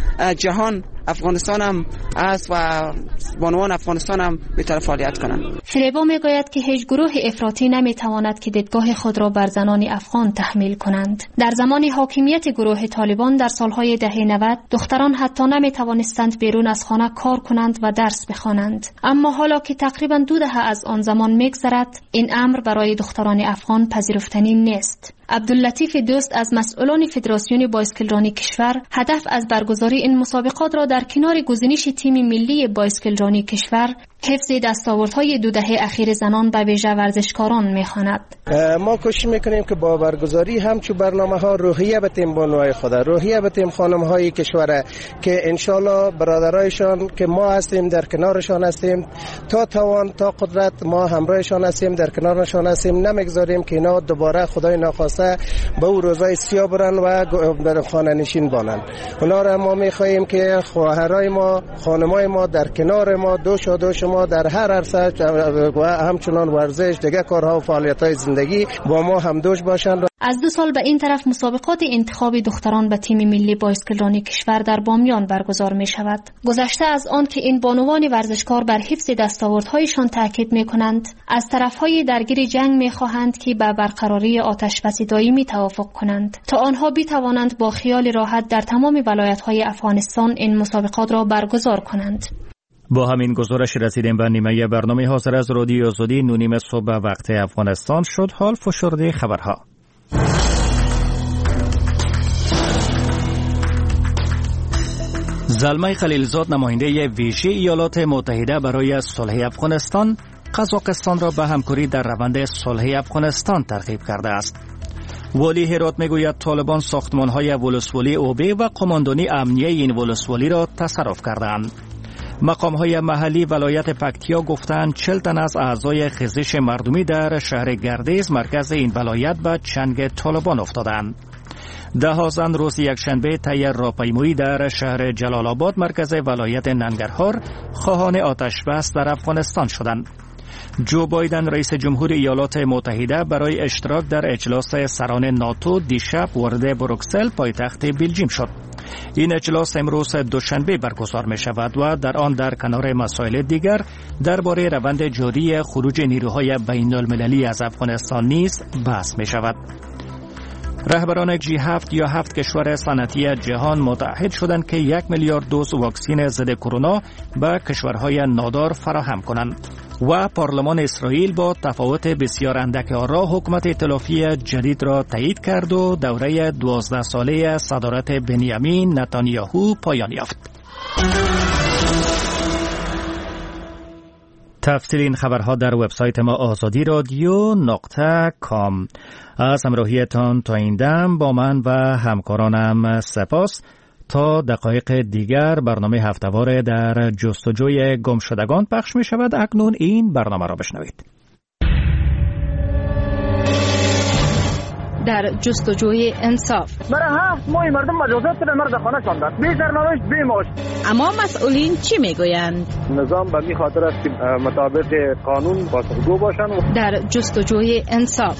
جهان افغانستان هم است و بانوان افغانستان هم میتونه فعالیت کنند. فریبا میگوید که هیچ گروه افراطی نمیتواند که دیدگاه خود را بر زنان افغان تحمیل کنند. در زمان حاکمیت گروه طالبان در سالهای دهه نود دختران حتی نمیتوانستند بیرون از خانه کار کنند و درس بخوانند. اما حالا که تقریبا دو دهه از آن زمان میگذرد این امر برای دختران افغان پذیرفتنی نیست. عبداللطیف دوست از مسئولان فدراسیون بایسکلرانی کشور هدف از برگزاری این مسابقات را در کنار گزینش تیم ملی بایسکلرانی کشور حفظ دستاوردهای دو دهه اخیر زنان به ویژه ورزشکاران می‌خواند. ما کوشش میکنیم که با برگزاری همچو برنامه ها روحیه بتیم بانوهای خود، روحیه بتیم خانم های کشور که انشالله برادرایشان که ما هستیم در کنارشان هستیم، تا توان تا قدرت ما همراهشان هستیم، در کنارشان هستیم، نمیگذاریم که اینا دوباره خدای ناخواسته به او روزای سیاه برن و در خانه نشین بانن. اونا را ما میخواهیم که خواهرای ما، خانمای ما در کنار ما، دوش و دوش ما در هر عرصه و همچنان ورزش، دیگه کارها و فعالیت‌های زندگی با ما همدوش باشند. از دو سال به این طرف مسابقات انتخاب دختران به تیم ملی بایسکلرانی کشور در بامیان برگزار می شود. گذشته از آن که این بانوان ورزشکار بر حفظ دستاوردهایشان تاکید می کنند، از طرفهای درگیر جنگ می خواهند که به برقراری آتش بس دائمی توافق کنند تا آنها بتوانند با خیال راحت در تمام ولایت‌های افغانستان این مسابقات را برگزار کنند. با همین گزارش رسیدیم به نیمه برنامه حاضر از رادیو آزادی نونیم صبح وقت افغانستان شد. حال فشرده خبرها. زلمه خلیلزاد نماینده ویژه ایالات متحده برای صلح افغانستان قزاقستان را به همکاری در روند صلح افغانستان ترغیب کرده است. والی هرات میگوید طالبان ساختمان‌های ولسوالی اوبه و قماندانی امنیه این ولسوالی را تصرف کردند. مقام‌های محلی ولایت پکتیا گفتند چهل تن از اعضای خیزش مردمی در شهر گردیز مرکز این ولایت به چنگ طالبان افتادند. ده ها زن روز یکشنبه طی راهپیمایی در شهر جلال آباد مرکز ولایت ننگرهار خواهان آتش بس در افغانستان شدند. جو بایدن رئیس جمهور ایالات متحده برای اشتراک در اجلاس سران ناتو دیشب وارد بروکسل پایتخت بلژیم شد. این اجلاس امروز دوشنبه برگزار می شود و در آن در کنار مسائل دیگر درباره روند جاری خروج نیروهای بین المللی از افغانستان نیز بحث می شود. رهبران جی هفت یا هفت کشور صنعتی جهان متحد شدند که یک میلیارد دوز واکسن ضد کرونا به کشورهای نادار فراهم کنند و پارلمان اسرائیل با تفاوت بسیار اندک آرا حکومت ائتلافی جدید را تایید کرد و دوره دوازده ساله صدارت بنیامین نتانیاهو پایان یافت. تفصیل این خبرها در وبسایت ما آزادی رادیو نقطه کام. از همراهیتان تا این دم با من و همکارانم سپاس. تا دقایق دیگر برنامه هفته‌وار در جستجوی گمشدگان پخش می شود. اکنون این برنامه را بشنوید. در جستجوی انصاف. برای هفت ماه مردم مجازات به مرد خانه شدند. بی سرنوشت بی معاش. اما مسئولین چی میگویند؟ نظام به این خاطر است که مطابق قانون پاسخگو باشند. در جستجوی انصاف.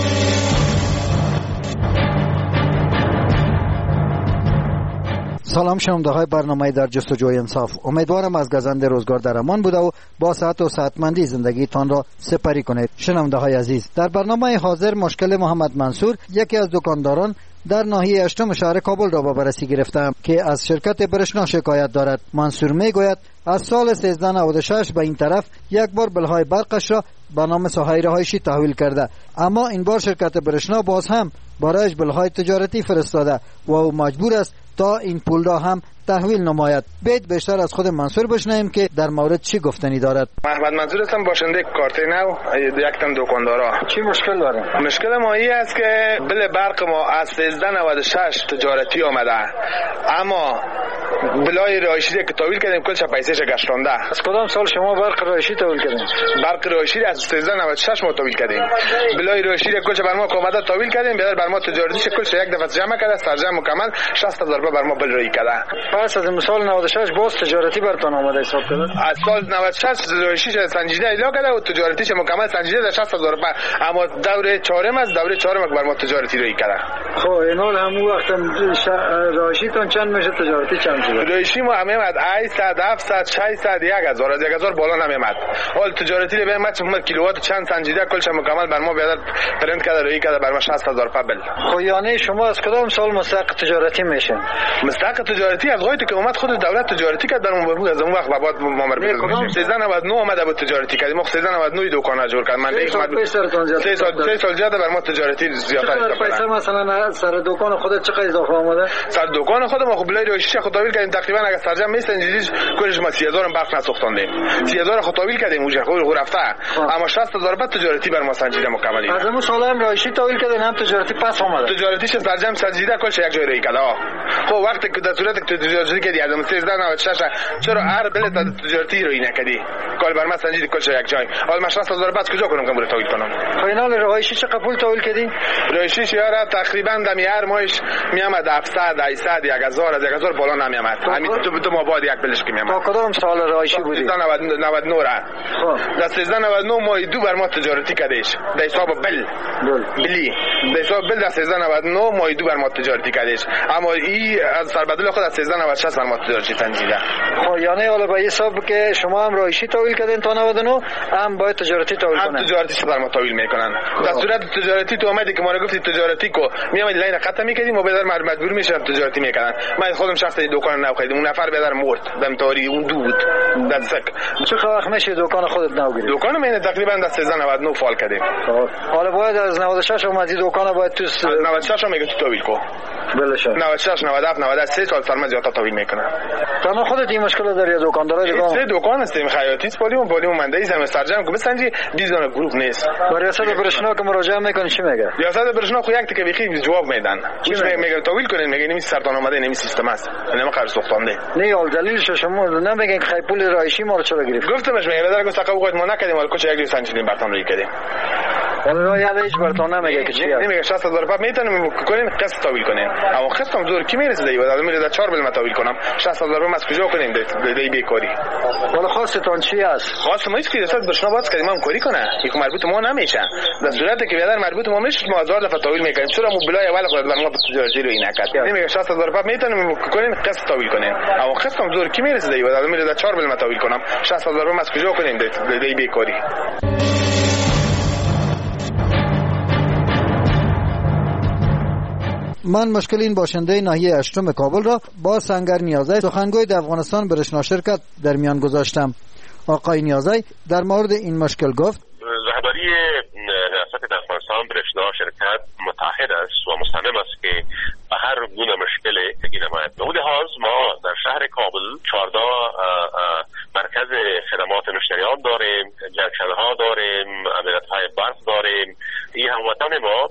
سلام شنونده های برنامه در جستجوی انصاف. امیدوارم از گزند روزگار در امان بوده و با صحت و صحتمندی زندگیتان را سپری کنید. شنونده های عزیز، در برنامه حاضر مشکل محمد منصور، یکی از دکانداران در ناحیه هشتم شهر کابل را با بررسی گرفتم که از شرکت برشنا شکایت دارد. منصور میگوید از سال سیزده نود و شش به این طرف یک بار بلهای برقش را به نام سهیل رهایشی تحویل کرده، اما این بار شرکت برشنا باز هم برایش بلهای تجارتی فرستاده و او مجبور است تا این پول را هم تحویل نماید. بید بیشتر از خود منصور بشنویم که در مورد چی گفتنی دارد. محمد منصور هستم، باشنده کارت نو یک تن دکاندارا. چی مشکل داره؟ مشکل ما این است که بل برق ما از سیزده نود و شش تجارتی آمده، اما بلای رهایشی که تحویل کردیم کلش پیسه‌ش گشتانده. از کدام سال شما برق رهایشی تحویل کردین؟ برق رهایشی از سیزده نود و شش ما تحویل کردیم. بلای رهایشی کلش بر ما آمده تحویل کردیم، بعد بر ما تجارتیش کلش یک دفعه جمع کرده، ترجمه مکمل شصت هزار بر ما بل رای کرده. پس از سال نود و شش باز تجارتی برتون آمده حساب کرده؟ از سال نود و شش رهایشیش سنجیده اعلام کرده و تجارتیش مکمل سنجیده در شصت هزار بر، اما دوره چهارم از دوره چهارم بر ما تجارتی رای کرده. خب اینال همون وقت رهایشیتون چند میشه، تجارتی چند میشه؟ رهایشی ما همیمد هشتصد هفتصد ششصد یک هزار از یک هزار بالا نمیمد. حال تجارتی له ما چند کیلووات چند سنجیده کلش مکمل بر ما بیاد پرنت کرده رای کرده بر ما شصت هزار بل. خب یعنی شما از کدام سال مستحق تجارتی میشین؟ مستحق تجارتی از وقتی که اومد خود دولت تجارتی کرد در اون از اون وقت بعد ما مربوط سیزده نود و نه اومده بود تجارتی کردیم. ما سیزده نود و نه دکان جور کرد. من یک اومد سه سال سه سال زیاده بر ما تجارتی زیادتر پیسه مثلا سر دکان خودت چقدر اضافه آمده؟ سر دکان خودم خب بلای رهایشی خود تحویل تحویل کردیم تقریبا اگه سرجم میسنجیدیش کلش ما سی هزار برق نسوختاندیم سی هزار خود تحویل کردیم اونجا خود رفته اما شصت هزار بعد تجارتی بر ما سنجیده مکمل از اون سال هم رایشی تحویل کردن هم تجارتی پس اومده تجارتیش سرجم سنجیده کلش یک جای رای کرده. خب وقتی که در صورت که تجارتی کردی از سیزده نود و شش چرا هر بلیت تجارتی رو نکردی کال بر ما سنجیده کلش یک جای حالا من شصت هزار بعد کجا کنم که برای تحویل کنم. فینال رایشی چه قبول تحویل کردی؟ رایشی یارا تقریبا دم هر ماهش میامد هفتصد هشتصد یک هزار از یک هزار بالا نمیامد. همین تو تو ما بعد یک بلش که میامد. تا کدام سال رایشی بودی؟ سیزده نود و نه را. در سیزده نود و نه ماه دو بر ما تجارتی کردیش. در حساب بل. بلی. در حساب بل در سیزده نود و نه ماه دو بر ما تجارتی کردیش. اما این از سربدل خود از سیزده نود و شش بر ما تجارتی تنجیده. خب یعنی حالا به حساب که شما هم رایشی تحویل کردین تا نود و نه هم باید تجارتی تحویل کنن. هم تجارتی بر ما تحویل میکنن. در صورت تجارتی تو اومدی که ما رو گفتی تجارتی کو میامد لاین قطع میکردیم و بدر مجبور میشم تجارتی میکردن. من خودم شخصی دکان نو خریدم اون نفر بدر مرد دم تاری اون دو بود در سک. چه وقت میشه دکان خودت نو گیری؟ دکان من تقریبا در سیزده نود و نه فعال کردیم. حالا باید از نود و شش اومدی دکان باید تو نود و شش میگه تو تحویل کو. بلش نود و شش نود و هفت نود و سه سال سرما زیاد تحویل میکنه. تنها خودت این مشکل داری دکاندارا دیگه؟ سه دکان هستیم خیاطی پولیوم پولیوم مندهی زمین سرجم کو بسنجی بیست دانه گروه نیست. ریاست برشنا که مراجعه میکنی چی میگه؟ ریاست برشنا خو یک تکه بیخی جواب میدن. چی میگه تحویل کنین میگه نمی سرطان اومده نمی سیستم است. نمی قرض سوختنده. نه اول دلیلش شما نمیگن که خیلی پول رایشی ما رو چرا گرفت؟ گفتمش میگه بدر گفت حقوقت ما نکردیم ولی کوچه یک لیتر سنجیدیم برتون روی کردیم. ولی رای هیچ برتون نمیگه که چی است. نمیگه شصت هزار بعد میتونیم کنین قسط تحویل کنین. اما قسطم زور کی میرسه دیگه بعد میره در چهار بل تحویل کنم شصت هزار بعد از کجا کنیم دی بیکاری. ولی خواستتون چی است؟ خواست ما هیچ کی دست برشنا باز کردیم هم کاری کنه. یک مربوط ما نمیشه. در صورتی که بدر مربوط ما میشه ما هزار دفعه تحویل میکنیم. چرا مو بلای اول خود ما به تجارتی رو این نکرد. نمیگه شصت هزار بعد میتونیم کنین قسط تحویل کنین. اما قسطم زور کی میرسه دیگه بعد میره در چهار بل تحویل کنم شصت هزار بعد از کجا کنیم دی بیکاری. من مشکل این باشنده ناحیه هشتم کابل را با سنگر نیازی سخنگوی در افغانستان برشنا شرکت در میان گذاشتم. آقای نیازی در مورد این مشکل گفت رهبری ریاست افغانستان برشنا شرکت متحد است و مصمم است که به هر گونه مشکل تگیر نماید. به لحاظ ما در شهر کابل چهارده مرکز خدمات مشتریان داریم، جنکشن ها داریم، امنیت های برق داریم. این هموطن ما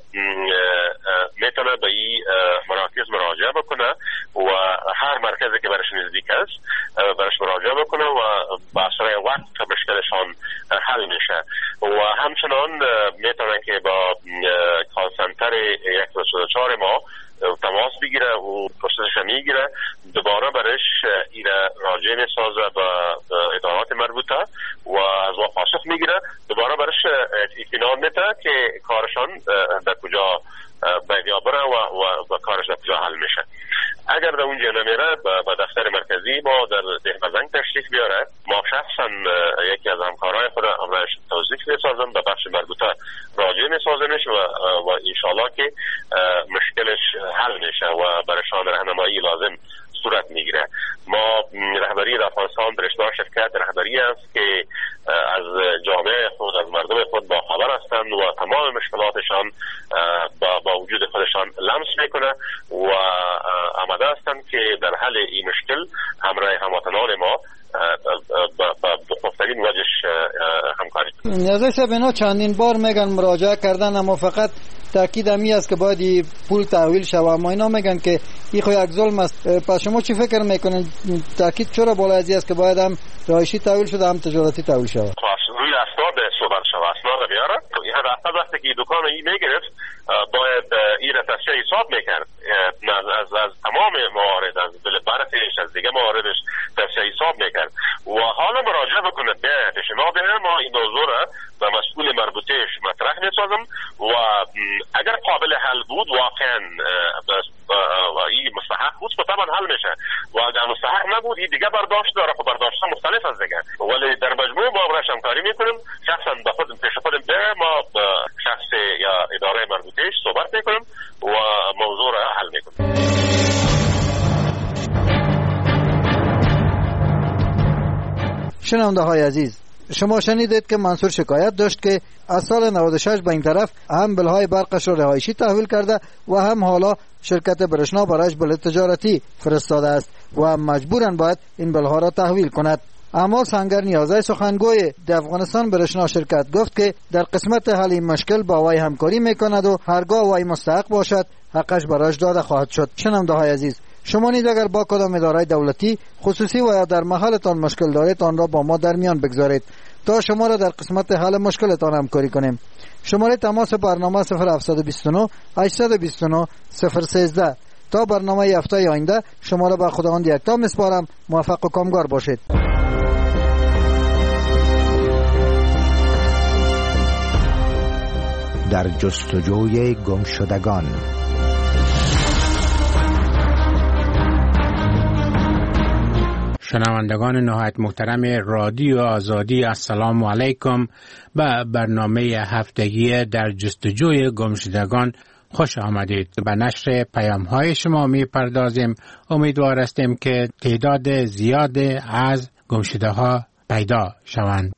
میتونه به این مراکز مراجعه بکنه و هر مرکزی که برش نزدیک است برش مراجعه بکنه و با اسرع وقت مشکلشان حل میشه و همچنان میتونه که با کال سنتر یک دو چهار ما تماس بگیره و پرسشش میگیره دوباره برش ایره راجع میسازه به ادارات مربوطه و از ما پاسخ میگیره دوباره برش اطمینان میده که کارشان در کجا باید بره و, و, و کارش در کجا حل میشه. اگر در اونجا نمیره به دفتر مرکزی ما در دهمزنگ تشریف بیاره ما شخصا یکی از همکارای خود امرش توضیح میسازم به بخش مربوطه راجع میسازمش و, و انشالله که مشکلش حل میشه و برشان راهنمایی لازم صورت میگیره. ما رهبری افغانستان برشنا شرکت رهبری است که از جامعه خود از مردم خود با خبر هستند و تمام مشکلاتشان با, با وجود خودشان لمس میکنه و آماده هستند که در حل این مشکل همراه هموطنان ما با بخوفترین وجهش همکاری کنند. نیازی صاحب اینا چندین بار میگن مراجعه کردن اما فقط تاکید همی است که باید این پول تحویل شود اما اینا میگن که این خو یک ظلم است. پس شما چی فکر میکنین تاکید چرا بالا ازی است که باید هم رایشی تحویل شده هم تجارتی تحویل شود؟ روی اسناد صحبت شود اسناد بیاره این هر وقتی که دکان این میگرفت باید این را تصحیح حساب میکرد از از تمام موارد از بل برفش از دیگه مواردش تصحیح حساب میکرد و حالا مراجعه بکنه به پیشنهاد به ما این موضوع را به مسئول مربوطهش مطرح میسازم و اگر قابل حل بود واقعا این مستحق بود طبعا حل میشه و اگر مستحق نبود این دیگه برداشت داره خب برداشت مختلف از دیگه ولی در مجموع ما برش همکاری میکنیم شخصا به خود پیش خودم به ما با شخص یا اداره مربوطهش صحبت میکنیم و موضوع را حل میکنیم. شنونده های عزیز شما شنیدید که منصور شکایت داشت که از سال نود و شش به این طرف هم بلهای برقش را رهایشی تحویل کرده و هم حالا شرکت برشنا برایش بل تجارتی فرستاده است و هم مجبورن باید این بلها را تحویل کند. اما سنگر نیازی سخنگوی در افغانستان برشنا شرکت گفت که در قسمت حل این مشکل با وی همکاری میکند و هرگاه وی مستحق باشد حقش برایش داده خواهد شد. شنونده های عزیز، شما نیز اگر با کدام اداره دولتی خصوصی و یا در محلتان مشکل دارید آن را با ما در میان بگذارید تا شما را در قسمت حل مشکلتان همکاری کنیم. شماره تماس برنامه صفر هفت دو نه هشت دو نه صفر یک سه. تا برنامه هفته آینده شما را به خداوند یکتا میسپارم. موفق و کامگار باشید. در جستجوی گمشدگان. شنوندگان نهایت محترم رادیو آزادی، السلام علیکم. به برنامه هفتگی در جستجوی گمشدگان خوش آمدید. به نشر پیام های شما می پردازیم. امیدوار هستیم که تعداد زیاد از گمشده ها پیدا شوند.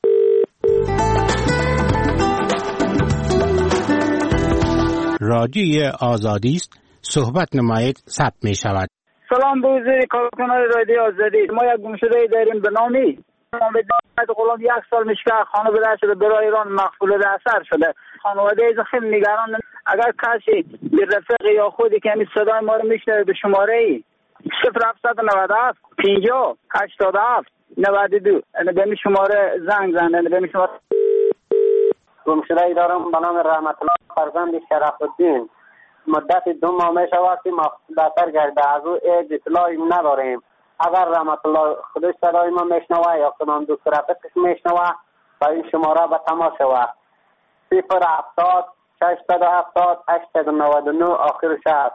رادیو آزادی است، صحبت نمایید، ثبت می شود. سلام به حضور کارکنان رادیو آزادی. ما یک گمشده داریم به نامی محمد غلام. یک سال میشه که خانه بده شده برای ایران مقبول اثر شده. خانواده از خیلی نگران. اگر کسی به رفیق یا خودی که همین صدای ما رو میشنوه به شماره صفر هفت نه هفت پنجاه هشتاد و هفت نود و دو به این شماره زنگ زنه. به این شماره گمشده دارم به نام رحمت الله فرزند شرف الدین. مدت دو ماه می شود که مقصود اثر گرده. از او اید اطلاعی نداریم. اگر رحمت الله خودش صدای ما میشنوه یا کدام دو رفیقش میشنوه با این شماره به تماس شود. صفر هفتاد ششصد و هفتاد هشتصد و نود و نه آخر شهر.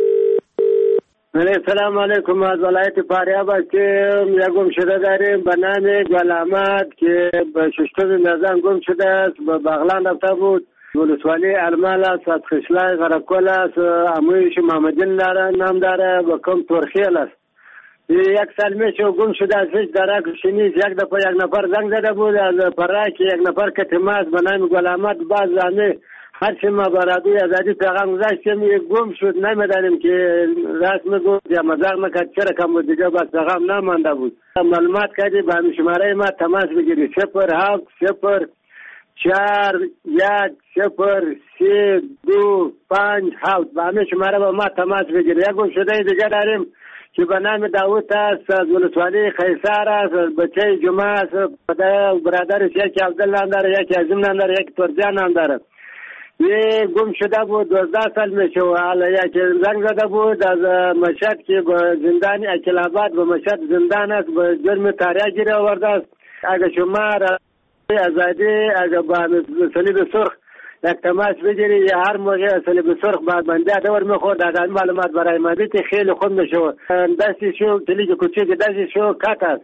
سلام علیکم. از ولایت فاریاب هستیم. یک گمشده داریم به نام گل احمد که به ششتم نظام گم شده است. به بغلان رفته بود. ولسوالی ارمال است، از خشلای غرقل است، امویش محمدین نام داره و کم ترخیل است. یک سال میشه گم شده است. هیچ درک شنید. یک دفعه یک نفر زنگ زده بود از پراک یک نفر که تماس به نام گل احمد باز زنه هرچی ما برادوی ازادی پیغام گذاشتیم گم شد. نمیدانیم که راست میگفت یا مزاق میکرد چرا کم بود دیگه بس پیغام نمانده بود. معلومات کردی به همین شماره ما تماس بگیری صفر هفت صفر چهار یک صفر سه دو پنج هفت به همین شماره با ما تماس بگیری. یک گم شده دیگه داریم که به نام داوود است، از ولسوالی خیسار است، بچه جمعه است، برادرش یکی عبدالله هم داره، یکی عظیم هم داره، یکی ترجان هم داره. یه گم شده بود دوازده سال میشه و حالا یکی زنگ زده بود از مشهد که به زندان اکلاباد به مشهد زندان است به جرم تاریخ گیره آورده است. اگه شما ازادی اگه با صلیب سرخ یک تماس بگیری یا هر موقع صلیب سرخ بعد بنده دور میخورد اگر معلومات برای ما بیتی خیلی خوب میشه. دستی شو کلیک کوچیک دستی شو کات است.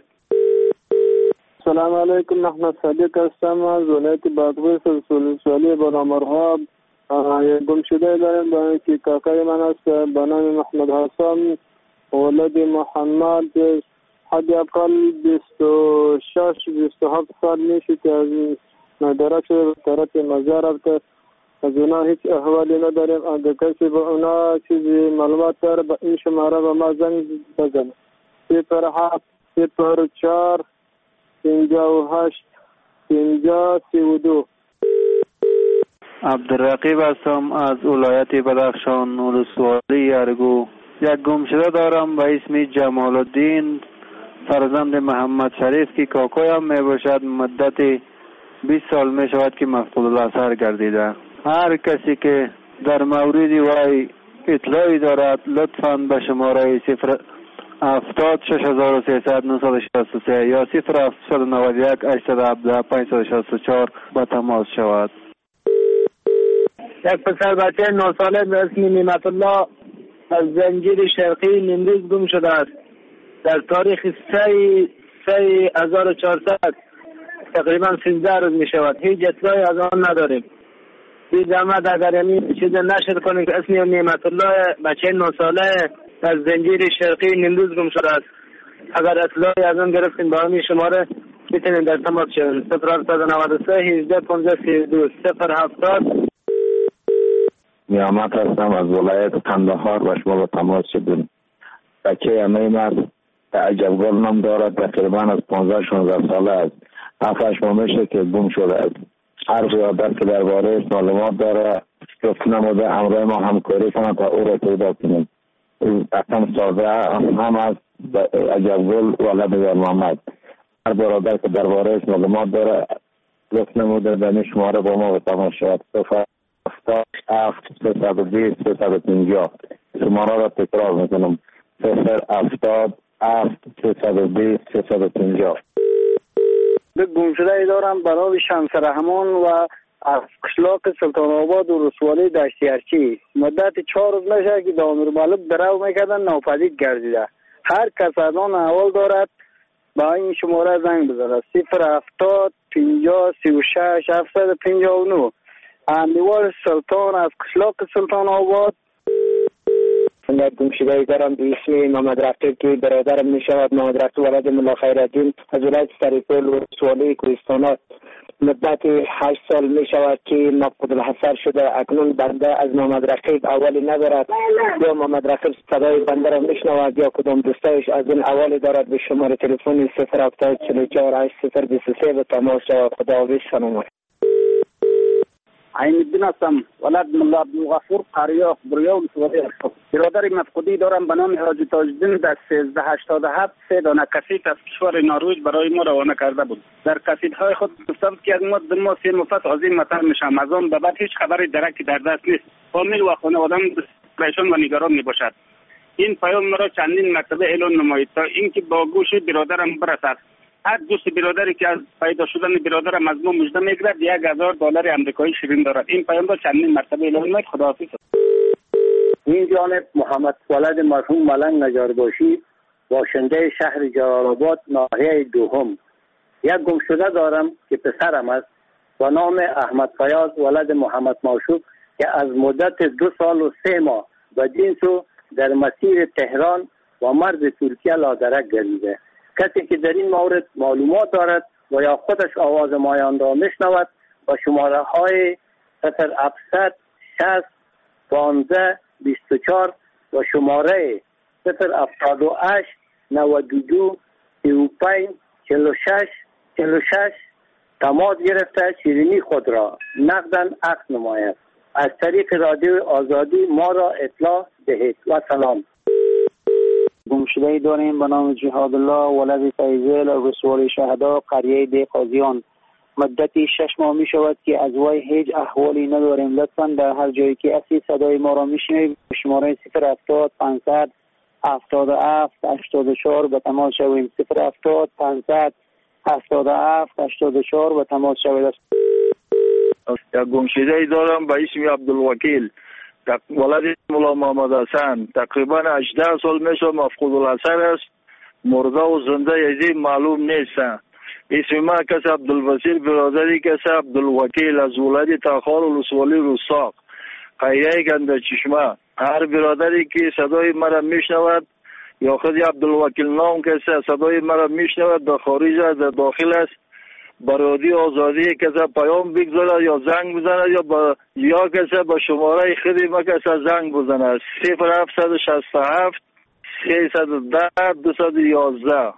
سلام علیکم. احمد صادق هستم از ولایت بادغیس از ولسوالی بانامرغاب. گم شده دارم با که کاکای من است به نام محمد حسن ولد محمد. حد اقل بیست و شش بیست و هفت سال میشه که از مدرک شده طرف مزار رفته. از اونا هیچ احوالی نداریم. اگر کسی به اونا چیزی معلومات داره به این شماره به ما زنگ بزنه. صفر هفت صفر چهار پنجاه و هشت پنجاه سی و دو. عبدالرقیب هستم از ولایت بدخشان ولسوالی ارگو. یک گمشده دارم به اسم جمال الدین فرزند محمد شریف که کاکایم می باشد. مدت بیست سال می شود که مفقود الاثر گردیده. هر کسی که در مورد وی اطلاعی دارد لطفاً به شماره صفر هفتاد شش هزار و سیصد نهصد و شصت و سه یا صفر هفتصد و نود و یک هشتصد و هفده پانصد و شصت و چهار با تماس شود. یک پسر بچه نه ساله به اسم نعمت الله از زنجیر شرقی نیمروز گم شده است. در تاریخ سه سه هزار و چهارصد تقریبا سیزده روز می شود. هیچ اطلاعی از آن نداریم. بی زحمت اگر این چیز نشر کنیم که اسم نعمت الله بچه نه ساله از زنجیر شرقی نیمروز گم شده است. اگر اطلاعی از آن گرفتیم با همین شماره میتونید در تماس شوید. صفر هفت نه سه هجده پانزده سی و دو صفر هفتاد. نیامت هستم از ولایت قندهار و شما با تماس شدیم. بچه امیم است که عجبگل نام دارد، تقریبا از پانزده شانزده ساله است. هفتش ماه میشه که گم شده است. هر برادر که درباره معلومات داره گفت نموده همراه ما همکاری کنند تا او را پیدا کنیم. اصلا ساده هم از عجبگل ولد در محمد. هر برادر که درباره معلومات داره گفت نموده دنی شماره با ما به تماس شود. صفر هفتاد هفت سیصد و بیست سیصد و پنجاه. شماره را تکرار میکنم. صفر هفتاد هفت سیصد و بیست سیصد و پنجاه. به گمشده دارم برای شمس رحمان و از قشلاق سلطان آباد و رسوالی دشتیارچی. مدت چهار روز میشه که دامیر مالب درو میکردن ناپدید گردیده. هر کس الان احوال دارد با این شماره زنگ بزنه. صفر هفتاد پنجاه سی و شش هفتصد و پنجاه و نه. امیوال سلطان از قشلاق سلطان آباد. من گمشده دارم به اسم محمد رفیق که برادرم می شود. محمد رفیق ولد ملا خیرالدین از ولایت سریپل و رسوالی کوهستان. مدت هشت سال می شود که مفقود الحصر شده. اکنون بنده از محمد رفیق اولی ندارد. یا محمد رفیق صدای بنده را می شنود یا کدام دوستایش از این اولی دارد. به شماره تلفن صفر هفتاد چهل و چهار هشت صفر بیست و سه به تماس شود. خداحافظ سلام. عین الدین هستم، ولد ملا عبدالغفور قریاق بریاول سواری. برادر مفقودی دارم به نام حاجی تاج‌الدین در سیزده هشتاد و هفت سه دانه کسیت از کشور نروژ برای ما روانه کرده بود. در کسیت‌های خود گفتم که از ما در ما سه مفت عظیم مطر میشم. از آن به بعد هیچ خبری درکی در دست نیست. فامیل و خانواده‌ام پریشان و نگران میباشد. این پیام مرا چندین مرتبه اعلان نمایید تا اینکه با گوش برادرم برسد. هر دوست برادری که از پیدا شدن برادرم از ما مژده میگیرد یک هزار دلار آمریکایی شیرین دارد. این پیام را چندین مرتبه اعلام نمایید. خداحافظ. این جانب محمد ولد مرحوم ملنگ نجارباشی، باشنده شهر جلال آباد ناحیه دوم. یک گمشده دارم که پسرم است با نام احمد فیاض ولد محمد معشوق که از مدت دو سال و سه ماه و جنسو در مسیر تهران و مرز ترکیه لادرک گردیده. کسی که در این مورد معلومات دارد و یا خودش آواز مایان را میشنود با شماره های صفر هفتصد شصت پانزده بیست و چهار و شماره صفر هفتاد و هشت نود و دو سی و پنج چهل و شش چهل و شش تماس گرفته شیرینی خود را نقداً عقد نماید. از طریق رادیو آزادی ما را اطلاع دهید و سلام. گمشده داریم به نام جهاد الله ولد فیضل رسول شهدا قریه دی قاضیان. مدتی شش ماه می شود که از وی هیچ احوالی نداریم. لطفاً در هر جایی که هستی صدای ما را میشنوید شماره صفر هفتاد پانصد هفتاد و هفت هشتاد و چهار به تماس شویم. صفر هفتاد پانصد هفتاد و هفت هشتاد و چهار به تماس شوید. یک گمشده دارم به اسم عبدالوکیل ولد مولا محمد حسن. تقریبا هجده سال میشه مفقود الحصر است. مرده و زنده یزی معلوم نیستن. اسم ما کس عبدالوسیل برادری کس عبدالوکیل از ولد تاخار و رسوالی رستاق قریه گنده چشمه. هر برادری که صدای مرا میشنود یا خود عبدالوکیل نام کسی صدای مرا میشنود در خارج است در داخل است برادی آزادی کسی پیام بگذاره یا زنگ بزنه یا با یا کسی با شماره خودی ما کسی زنگ بزنه. صفر هفتصد و شصت و هفت سیصد و ده دویست و یازده.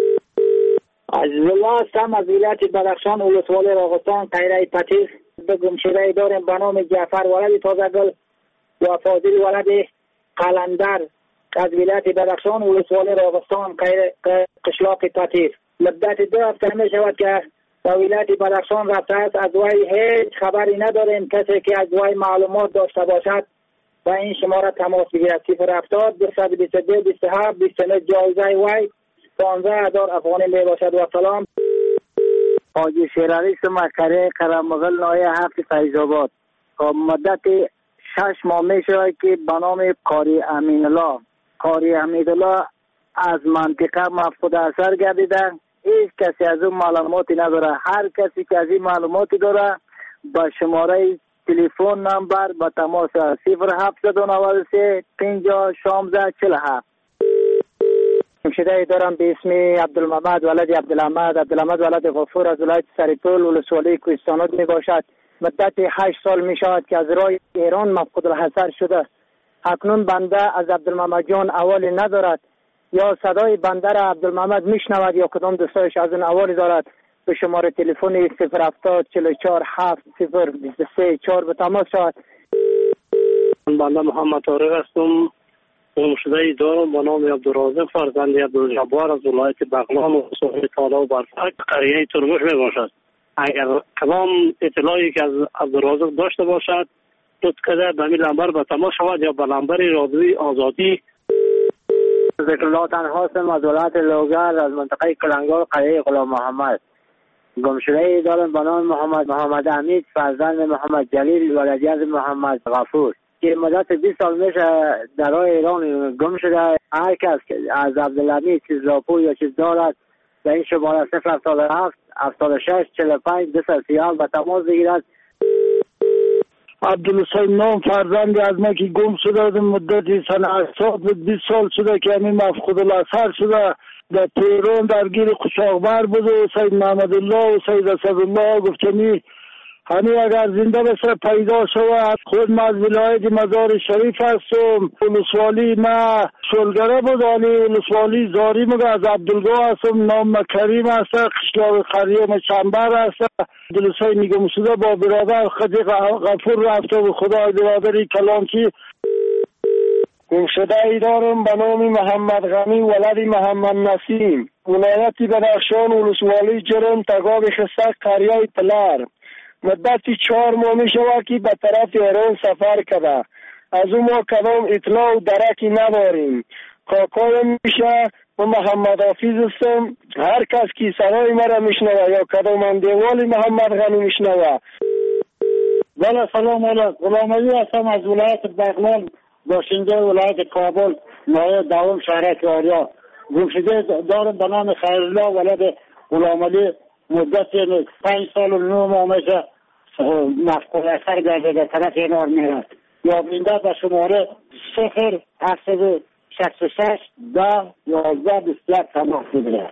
عزیز الله هستم از ولایت بدخشان ولسوالی راغستان قیره پتیس. به گمشده داریم به نام جعفر ولد تازگل و فاضل ولد قلندر از ولایت بدخشان ولسوالی راغستان قشلاق پتیس. مدت دو هفته می شود که به ولایت بدخشان رفته است. از وی هیچ خبری نداریم. کسی که از وی معلومات داشته باشد و این شماره تماس بگیرد. صفر هفتاد دویست و بیست و دو بیست و هفت بیست و نه. جایزه وی پانزده هزار افغانی می باشد. و سلام. حاجی شیرعلی مکره قرمغل ناحیه هفت فیض آباد. مدت شش ماه می شود که به نام قاری امین الله قاری امین الله از منطقه مفقود الحصر گردیده. هیچ کسی از اون معلوماتی نداره. هر کسی که از این معلوماتی داره با شماره تلفن نمبر با تماس صفر هفتصد و نود و سه پنجاه شانزده چهل و هفت. گمشده دارم به اسم عبدالمحمد ولد عبدالحمد. عبدالحمد ولد غفور از ولایت سریپول ولسوالی کوهستانات می باشد. مدت هشت سال می شود که از راه ایران مفقود الحضر شده. اکنون بنده از عبدالمحمد جان اوالی ندارد، یا صدای بنده را عبدالمحمد میشنود یا کدام دوستایش از اون اوالی دارد. به شماره تلفن صفر هفتاد چهل و چهار هفت صفر بیست و سه چهار به تماس شود. بنده محمد طارق هستم. گمشده دارم به نام عبدالرازق فرزند عبدالجبار از ولایت بغلان و صحبه تالا و برفک قریه ترمش می باشد. اگر کدام اطلاعی که از عبدالرازق داشته باشد لطف کرده به این لمبر به تماس شود یا به لمبر رادیوی آزادی. ذکرالله تنها هستم از ولایت لوگر از منطقه کلنگار قریه غلام محمد. گمشده دارم به نام محمد محمد حمید فرزند محمد جلیل ولدی از محمد غفور که مدت بیست سال میشه در راه ایران گم شده. هر کس از عبدالحمید چیز راپور یا چیز دارد به این شماره صفر هفتاد و هفت هفتاد و شش چهل و پنج دویست و سی و هفت به تماس بگیرد. عبدالحسین نام فرزندی از ما که گم شده مدتی سن هشتاد بود، بیست سال شده که همین مفقود الاثر شده. در تهران درگیر قشاقبر بود و سید محمد الله و سید اسدالله گفتنی همین اگر زنده بشه پیدا شود. خود من از ولایت مزار شریف هستم. ولسوالی ما شلگره بود، ولی ولسوالی زاری مگه از عبدالگاه هستم. نام کریم هست، قشلاق خریم چنبر هست. عبدالحسین میگم شده با برادر خدی غفور رفته و خدای برادری کلانچی. گمشده ای دارم به نام محمد غنی ولد محمد نسیم ولایت بدخشان ولسوالی جرم تگاب خستک قریه پلر. مدتی چهار ماه می شود که به طرف ایران سفر کرده. از اون ما کدام اطلاع و درکی نداریم. کاکایم میشه و محمد حافظ هستم. هر کس که صدای مرا میشنوه یا کدام اندیوالی محمد غنی میشنوه. بله سلام علیکم. غلام علی هستم از ولایت بغلان باشنده ولایت کابل نایه دوم شهرک آریا. گمشده دارم به نام خیرالله ولد غلام علی مدت پنج سال و نو ماه میشه مفقود اثر گرده در طرف اینار میرد. یا بینده به شماره صفر هفتصد شصت و شش ده یازده بیست و یک تماس بگیرد.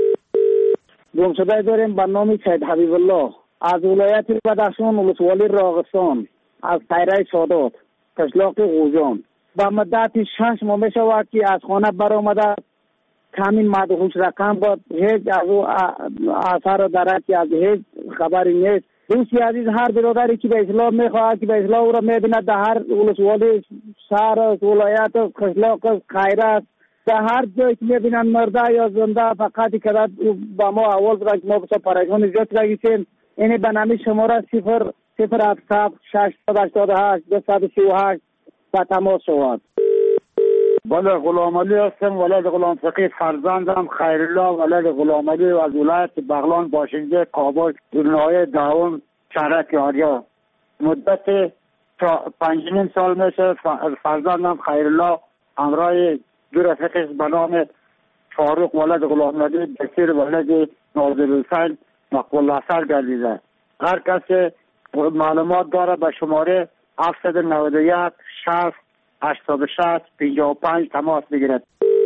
گمشده داریم به نام سید حبیب الله از ولایت بدخشان ولسوالی راغستان از تیره سادات قشلاق غوجان. با مدت شش ماه می شود که از خانه برآمده. کامین مدهوش رقم بود، هیچ از او اثر دارد که از هیچ خبری نیست. دوستی عزیز هر برادری که به اسلام میخواهد که به اسلام او را میبیند در هر ولسوالی شهر ولایت قشلاق خیره در هر جایی که میبینند مرده یا زنده فقط که با ما اول برای ما بسا پریشان زیاد رگیسیم. اینی به نامی شماره صفر صفر هفت هفت شش هشتاد و هشت دو صد و سی و هشت با تماس شود. بله غلام علی هستم ولد غلام فقیه فرزندم خیرالله ولد غلام علی و از ولایت بغلان باشنده کابل نایه دوم شهرک آریا. مدت پنج سال میشه فرزندم خیرالله همراه دو رفیقش به نام فاروق ولد غلام علی بشیر ولد ناظر حسین مقبول اثر گردیده. هر کسی معلومات داره به شماره هفتصد و نود و یک شصت هشتاد و شش پنجاه و پنج تماس بگیرد.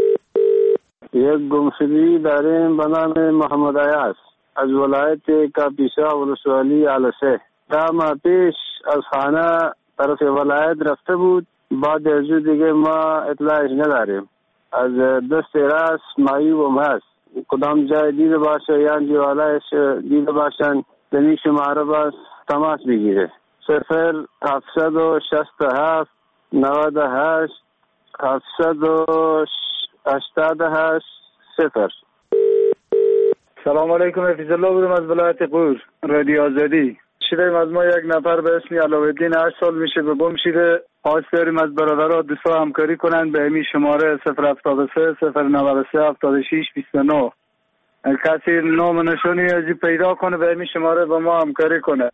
یک گمشدگی داریم به نام محمد عیاض از ولایت کاپیسا ولسوالی علسه. ده ماه پیش از خانه طرف ولایت رفته بود. بعد از دیگه ما اطلاعش نداریم. از دست راست معیوب هست. کدام جای دیده باشه یا جوالایش دیده باشن دنی شماره باز تماس بگیره. صفر هفتصد و شصت و هفت نود و هشت هفتصد و هشتاد و هشت صفر. سلام علیکم. حفیظ الله بودم از ولایت قور رادیو آزادی. شدیم از ما یک نفر به اسم علاوالدین هشت سال میشه به گم شده. خواست داریم از برادرها دوستا همکاری کنند به امی شماره صفر هفتاد و سه صفر نود و سه هفتاد و شش بیست و نه. کسی نام نشانی ازی پیدا کنه به امی شماره با ما همکاری کنه.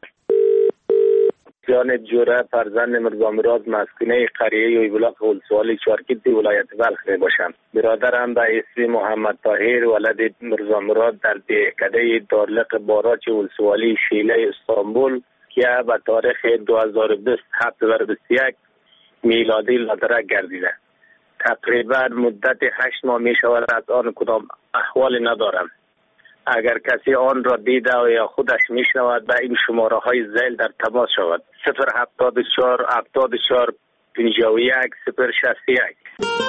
جان جوره فرزند مرزا مراد مسکونه قریه یویبلاق ولسوالی چارکیت ولایت بلخ می باشم. برادرم به اسم محمد طاهر ولد مرزا مراد در دهکده دارلق باراچ ولسوالی شیله استانبول که به تاریخ دو هزار و بیست هفت و بیست و یک میلادی لادرک گردیده. تقریبا مدت هشت ماه می شود از آن کدام احوال ندارم. اگر کسی آن را دیده و یا خودش می شود به این شماره های زیل در تماس شود. صفر هفتاد و چهار هفتاد و چهار پنجاه و یک صفر شصت و یک.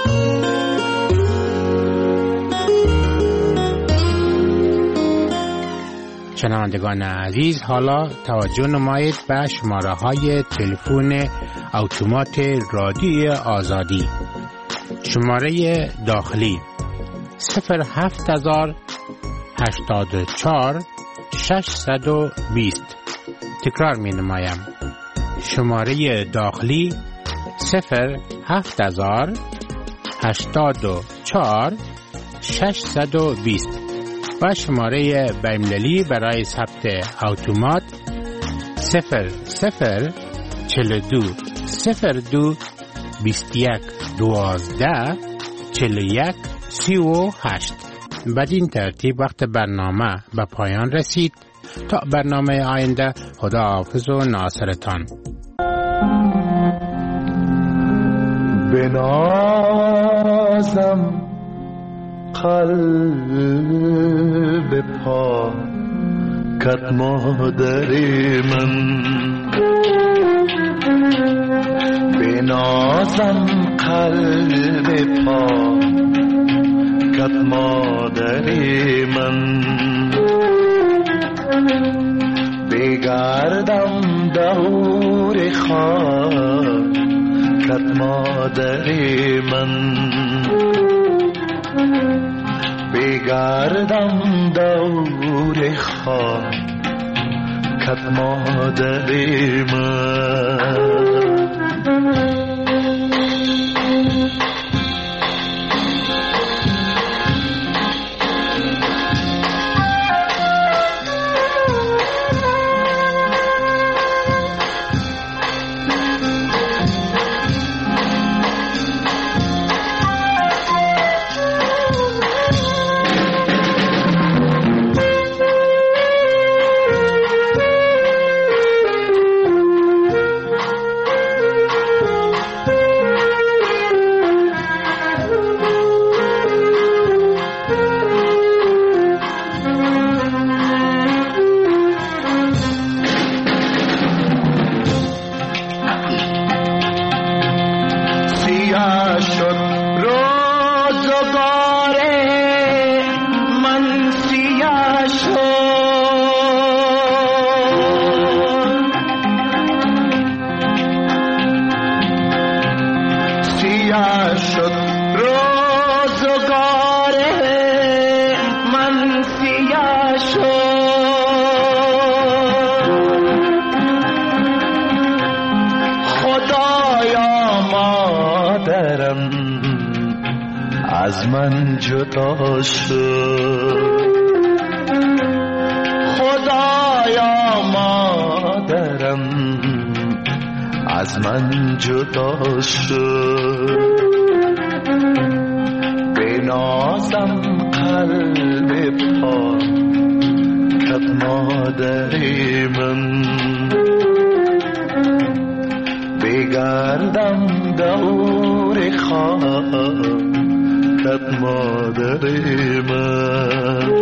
شنوندگان عزیز، حالا توجه نمایید به شماره های تلفن اتومات رادیوی آزادی. شماره داخلی صفر هفت هزار هشتاد و چهار ششصد و بیست. تکرار می نمایم. شماره داخلی صفر هفت هزار هشتاد و چهار ششصد و بیست و شماره بین‌المللی برای ثبت اتومات صفر صفر چهل و دو صفر دو بیست و یک دوازده چهل و یک سی و هشت. بدین ترتیب وقت برنامه به پایان رسید. تا برنامه آینده، خدا حافظ و ناصرتان. بنازم قلب پاکت مادر من، بنازم قلب پاکت مادر من، بگردم دور خاکت مادر من، بگردم دور خاکت مادر من. از من جدا شد، خدایا مادرم از من جدا شد، بنازم قلب پاکت مادر من، بگردم دور خاکت مادر من.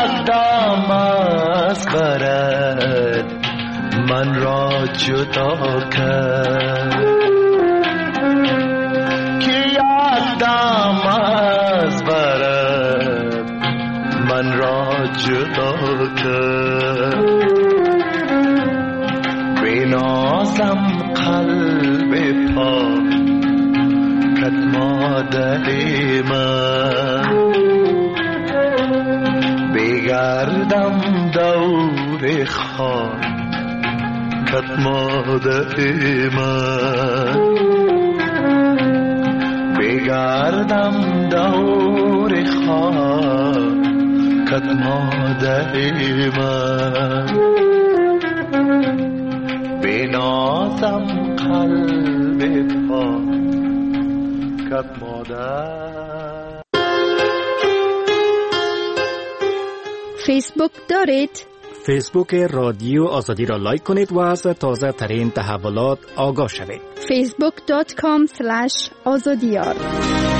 یک دم از برد من را جدا کرد که یک دم از برد من را جدا کرد بنازم قلب پاک کت مادر من بگردم دور خاک کت مادر من بگردم دور خاک کت مادر من بنازم قلب پاک کت مادر. فیسبوک دارید؟ فیسبوک رادیو آزادی را لایک کنید و از تازه ترین تحولات آگاه شوید. فیسبوک دات کام سلش آزادیار